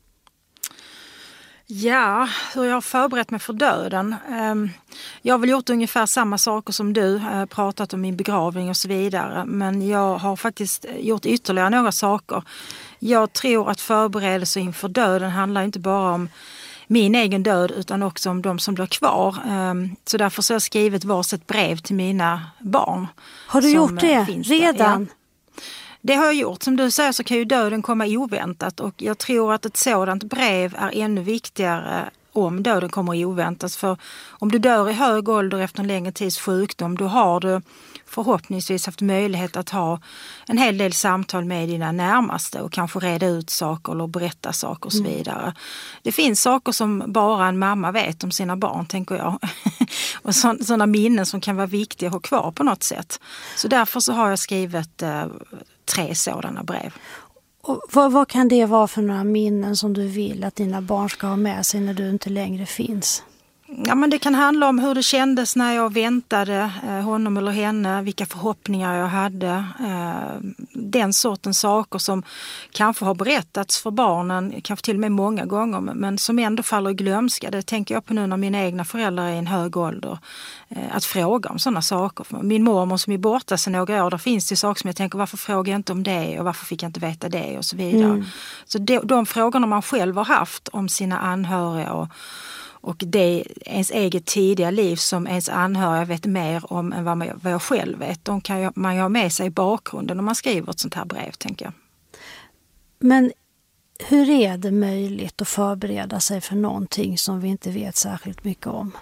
Ja, hur jag har förberett mig för döden. Jag har väl gjort ungefär samma saker som du, pratat om min begravning och så vidare. Men jag har faktiskt gjort ytterligare några saker. Jag tror att förberedelse inför döden handlar inte bara om min egen död utan också om de som blir kvar. Så därför så har jag skrivit varsitt brev till mina barn. Har du gjort det redan? Ja. Det har jag gjort. Som du säger så kan ju döden komma oväntat, och jag tror att ett sådant brev är ännu viktigare om döden kommer oväntat. För om du dör i hög ålder efter en längre tids sjukdom, då har du förhoppningsvis haft möjlighet att ha en hel del samtal med dina närmaste och kanske reda ut saker eller berätta saker och så vidare. Mm. Det finns saker som bara en mamma vet om sina barn, tänker jag. Och sådana minnen som kan vara viktiga att ha kvar på något sätt. Så därför så har jag skrivit eh, tre sådana brev. Och vad, vad kan det vara för några minnen som du vill att dina barn ska ha med sig när du inte längre finns? Ja, men det kan handla om hur det kändes när jag väntade eh, honom eller henne, vilka förhoppningar jag hade. Eh, den sortens saker som kanske har berättats för barnen, kanske till och med många gånger, men som ändå faller i glömska. Det tänker jag på nu när mina egna föräldrar är i en hög ålder. Eh, att fråga om sådana saker. Min mormor som är borta sedan några år, där finns det saker som jag tänker, varför frågar jag inte om det och varför fick jag inte veta det och så vidare. Mm. Så de, de frågorna man själv har haft om sina anhöriga och Och det ens eget tidiga liv som ens anhöriga vet mer om än vad, man, vad jag själv vet. De kan man ju ha med sig i bakgrunden när man skriver ett sånt här brev, tänker jag. Men hur är det möjligt att förbereda sig för någonting som vi inte vet särskilt mycket om?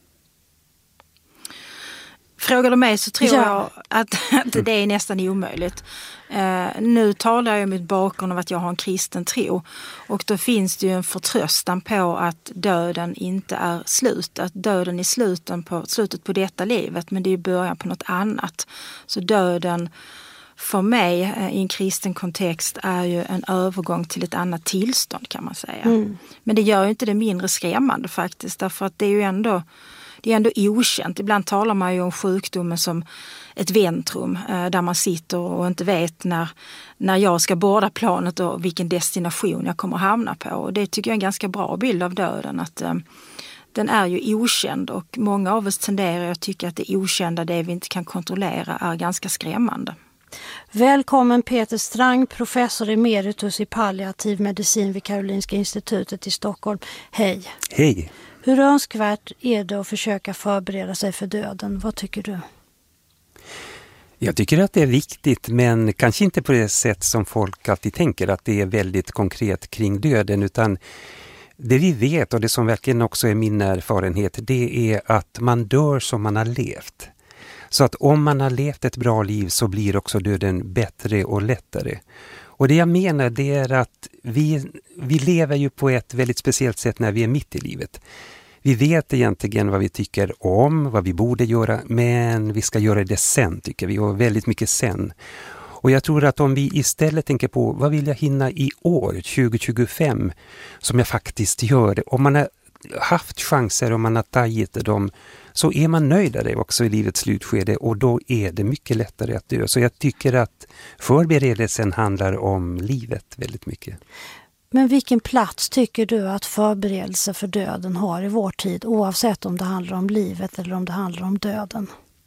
Frågar du mig så tror ja. jag att, att det är nästan omöjligt. Uh, nu talar jag mot bakgrund av att jag har en kristen tro, och då finns det ju en förtröstan på att döden inte är slut. Att döden är sluten på, slutet på detta livet, men det är början på något annat. Så döden för mig uh, i en kristen kontext är ju en övergång till ett annat tillstånd, kan man säga. Mm. Men det gör ju inte det mindre skrämmande faktiskt, därför att det är ju ändå Det är ändå okänt. Ibland talar man ju om sjukdomen som ett väntrum eh, där man sitter och inte vet när, när jag ska borda planet och vilken destination jag kommer hamna på. Och det tycker jag är en ganska bra bild av döden. Att eh, den är ju okänd, och många av oss tenderar att tycka att det okända, det vi inte kan kontrollera, är ganska skrämmande. Välkommen Peter Strang, professor emeritus i palliativ medicin vid Karolinska institutet i Stockholm. Hej. Hej. Hur önskvärt är det att försöka förbereda sig för döden? Vad tycker du? Jag tycker att det är viktigt, men kanske inte på det sätt som folk alltid tänker, att det är väldigt konkret kring döden, utan det vi vet, och det som verkligen också är min erfarenhet, det är att man dör som man har levt. Så att om man har levt ett bra liv så blir också döden bättre och lättare. Och det jag menar det är att vi, vi lever ju på ett väldigt speciellt sätt när vi är mitt i livet. Vi vet egentligen vad vi tycker om, vad vi borde göra, men vi ska göra det sen tycker vi, och väldigt mycket sen. Och jag tror att om vi istället tänker på vad vill jag hinna i år, tjugo tjugofem, som jag faktiskt gör. Om man har haft chanser och man har tagit dem, så är man nöjdare också i livets slutskede, och då är det mycket lättare att dö. Så jag tycker att förberedelsen handlar om livet väldigt mycket. Men vilken plats tycker du att förberedelse för döden har i vår tid, oavsett om det handlar om livet eller om det handlar om döden?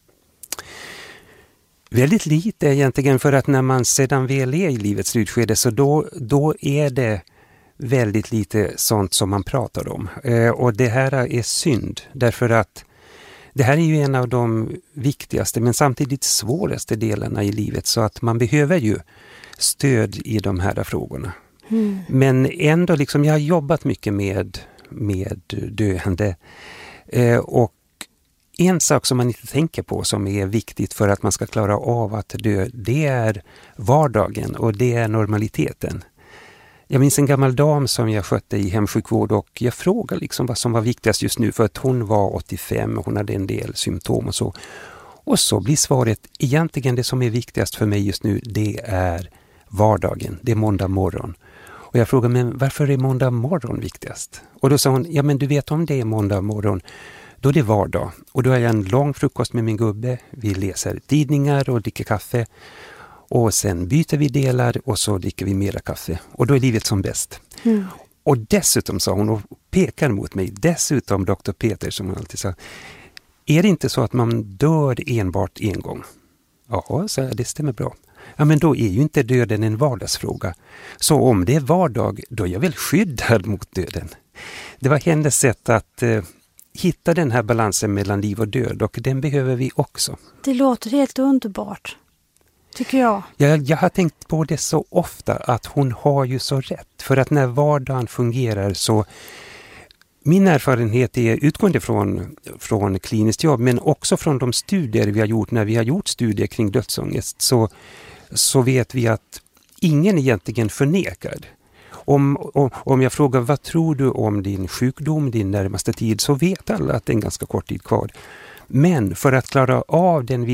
Väldigt lite egentligen, för att när man sedan väl är i livets slutskede, så då, då är det väldigt lite sånt som man pratar om. Eh, och det här är synd, därför att det här är ju en av de viktigaste men samtidigt svåraste delarna i livet, så att man behöver ju stöd i de här frågorna. Mm. Men ändå, liksom, jag har jobbat mycket med, med döende, eh, och en sak som man inte tänker på som är viktigt för att man ska klara av att dö, det är vardagen och det är normaliteten. Jag minns en gammal dam som jag skötte i hemsjukvård, och jag frågade liksom vad som var viktigast just nu, för att hon var åttiofem och hon hade en del symptom och så. Och så blir svaret, egentligen det som är viktigast för mig just nu, det är vardagen, det är måndag morgon. Och jag frågade, men varför är måndag morgon viktigast? Och då sa hon, ja men du vet om det är måndag morgon, då är det vardag. Och då har jag en lång frukost med min gubbe, vi läser tidningar och dricker kaffe. Och sen byter vi delar och så dricker vi mera kaffe. Och då är livet som bäst. Mm. Och dessutom, sa hon och pekar mot mig, dessutom doktor Peter som hon alltid sa, är det inte så att man dör enbart en gång? Ja, så det stämmer bra. Ja, men då är ju inte döden en vardagsfråga. Så om det är vardag, då är jag väl skyddad mot döden. Det var hennes sätt att eh, hitta den här balansen mellan liv och död, och den behöver vi också. Det låter helt underbart, tycker jag. jag. Jag har tänkt på det så ofta, att hon har ju så rätt. För att när vardagen fungerar så... Min erfarenhet är utgående från, från kliniskt jobb, men också från de studier vi har gjort. När vi har gjort studier kring dödsångest, så, så vet vi att ingen egentligen förnekar. Om, om, om jag frågar, vad tror du om din sjukdom, din närmaste tid, så vet alla att det är en ganska kort tid kvar. Men för att klara av den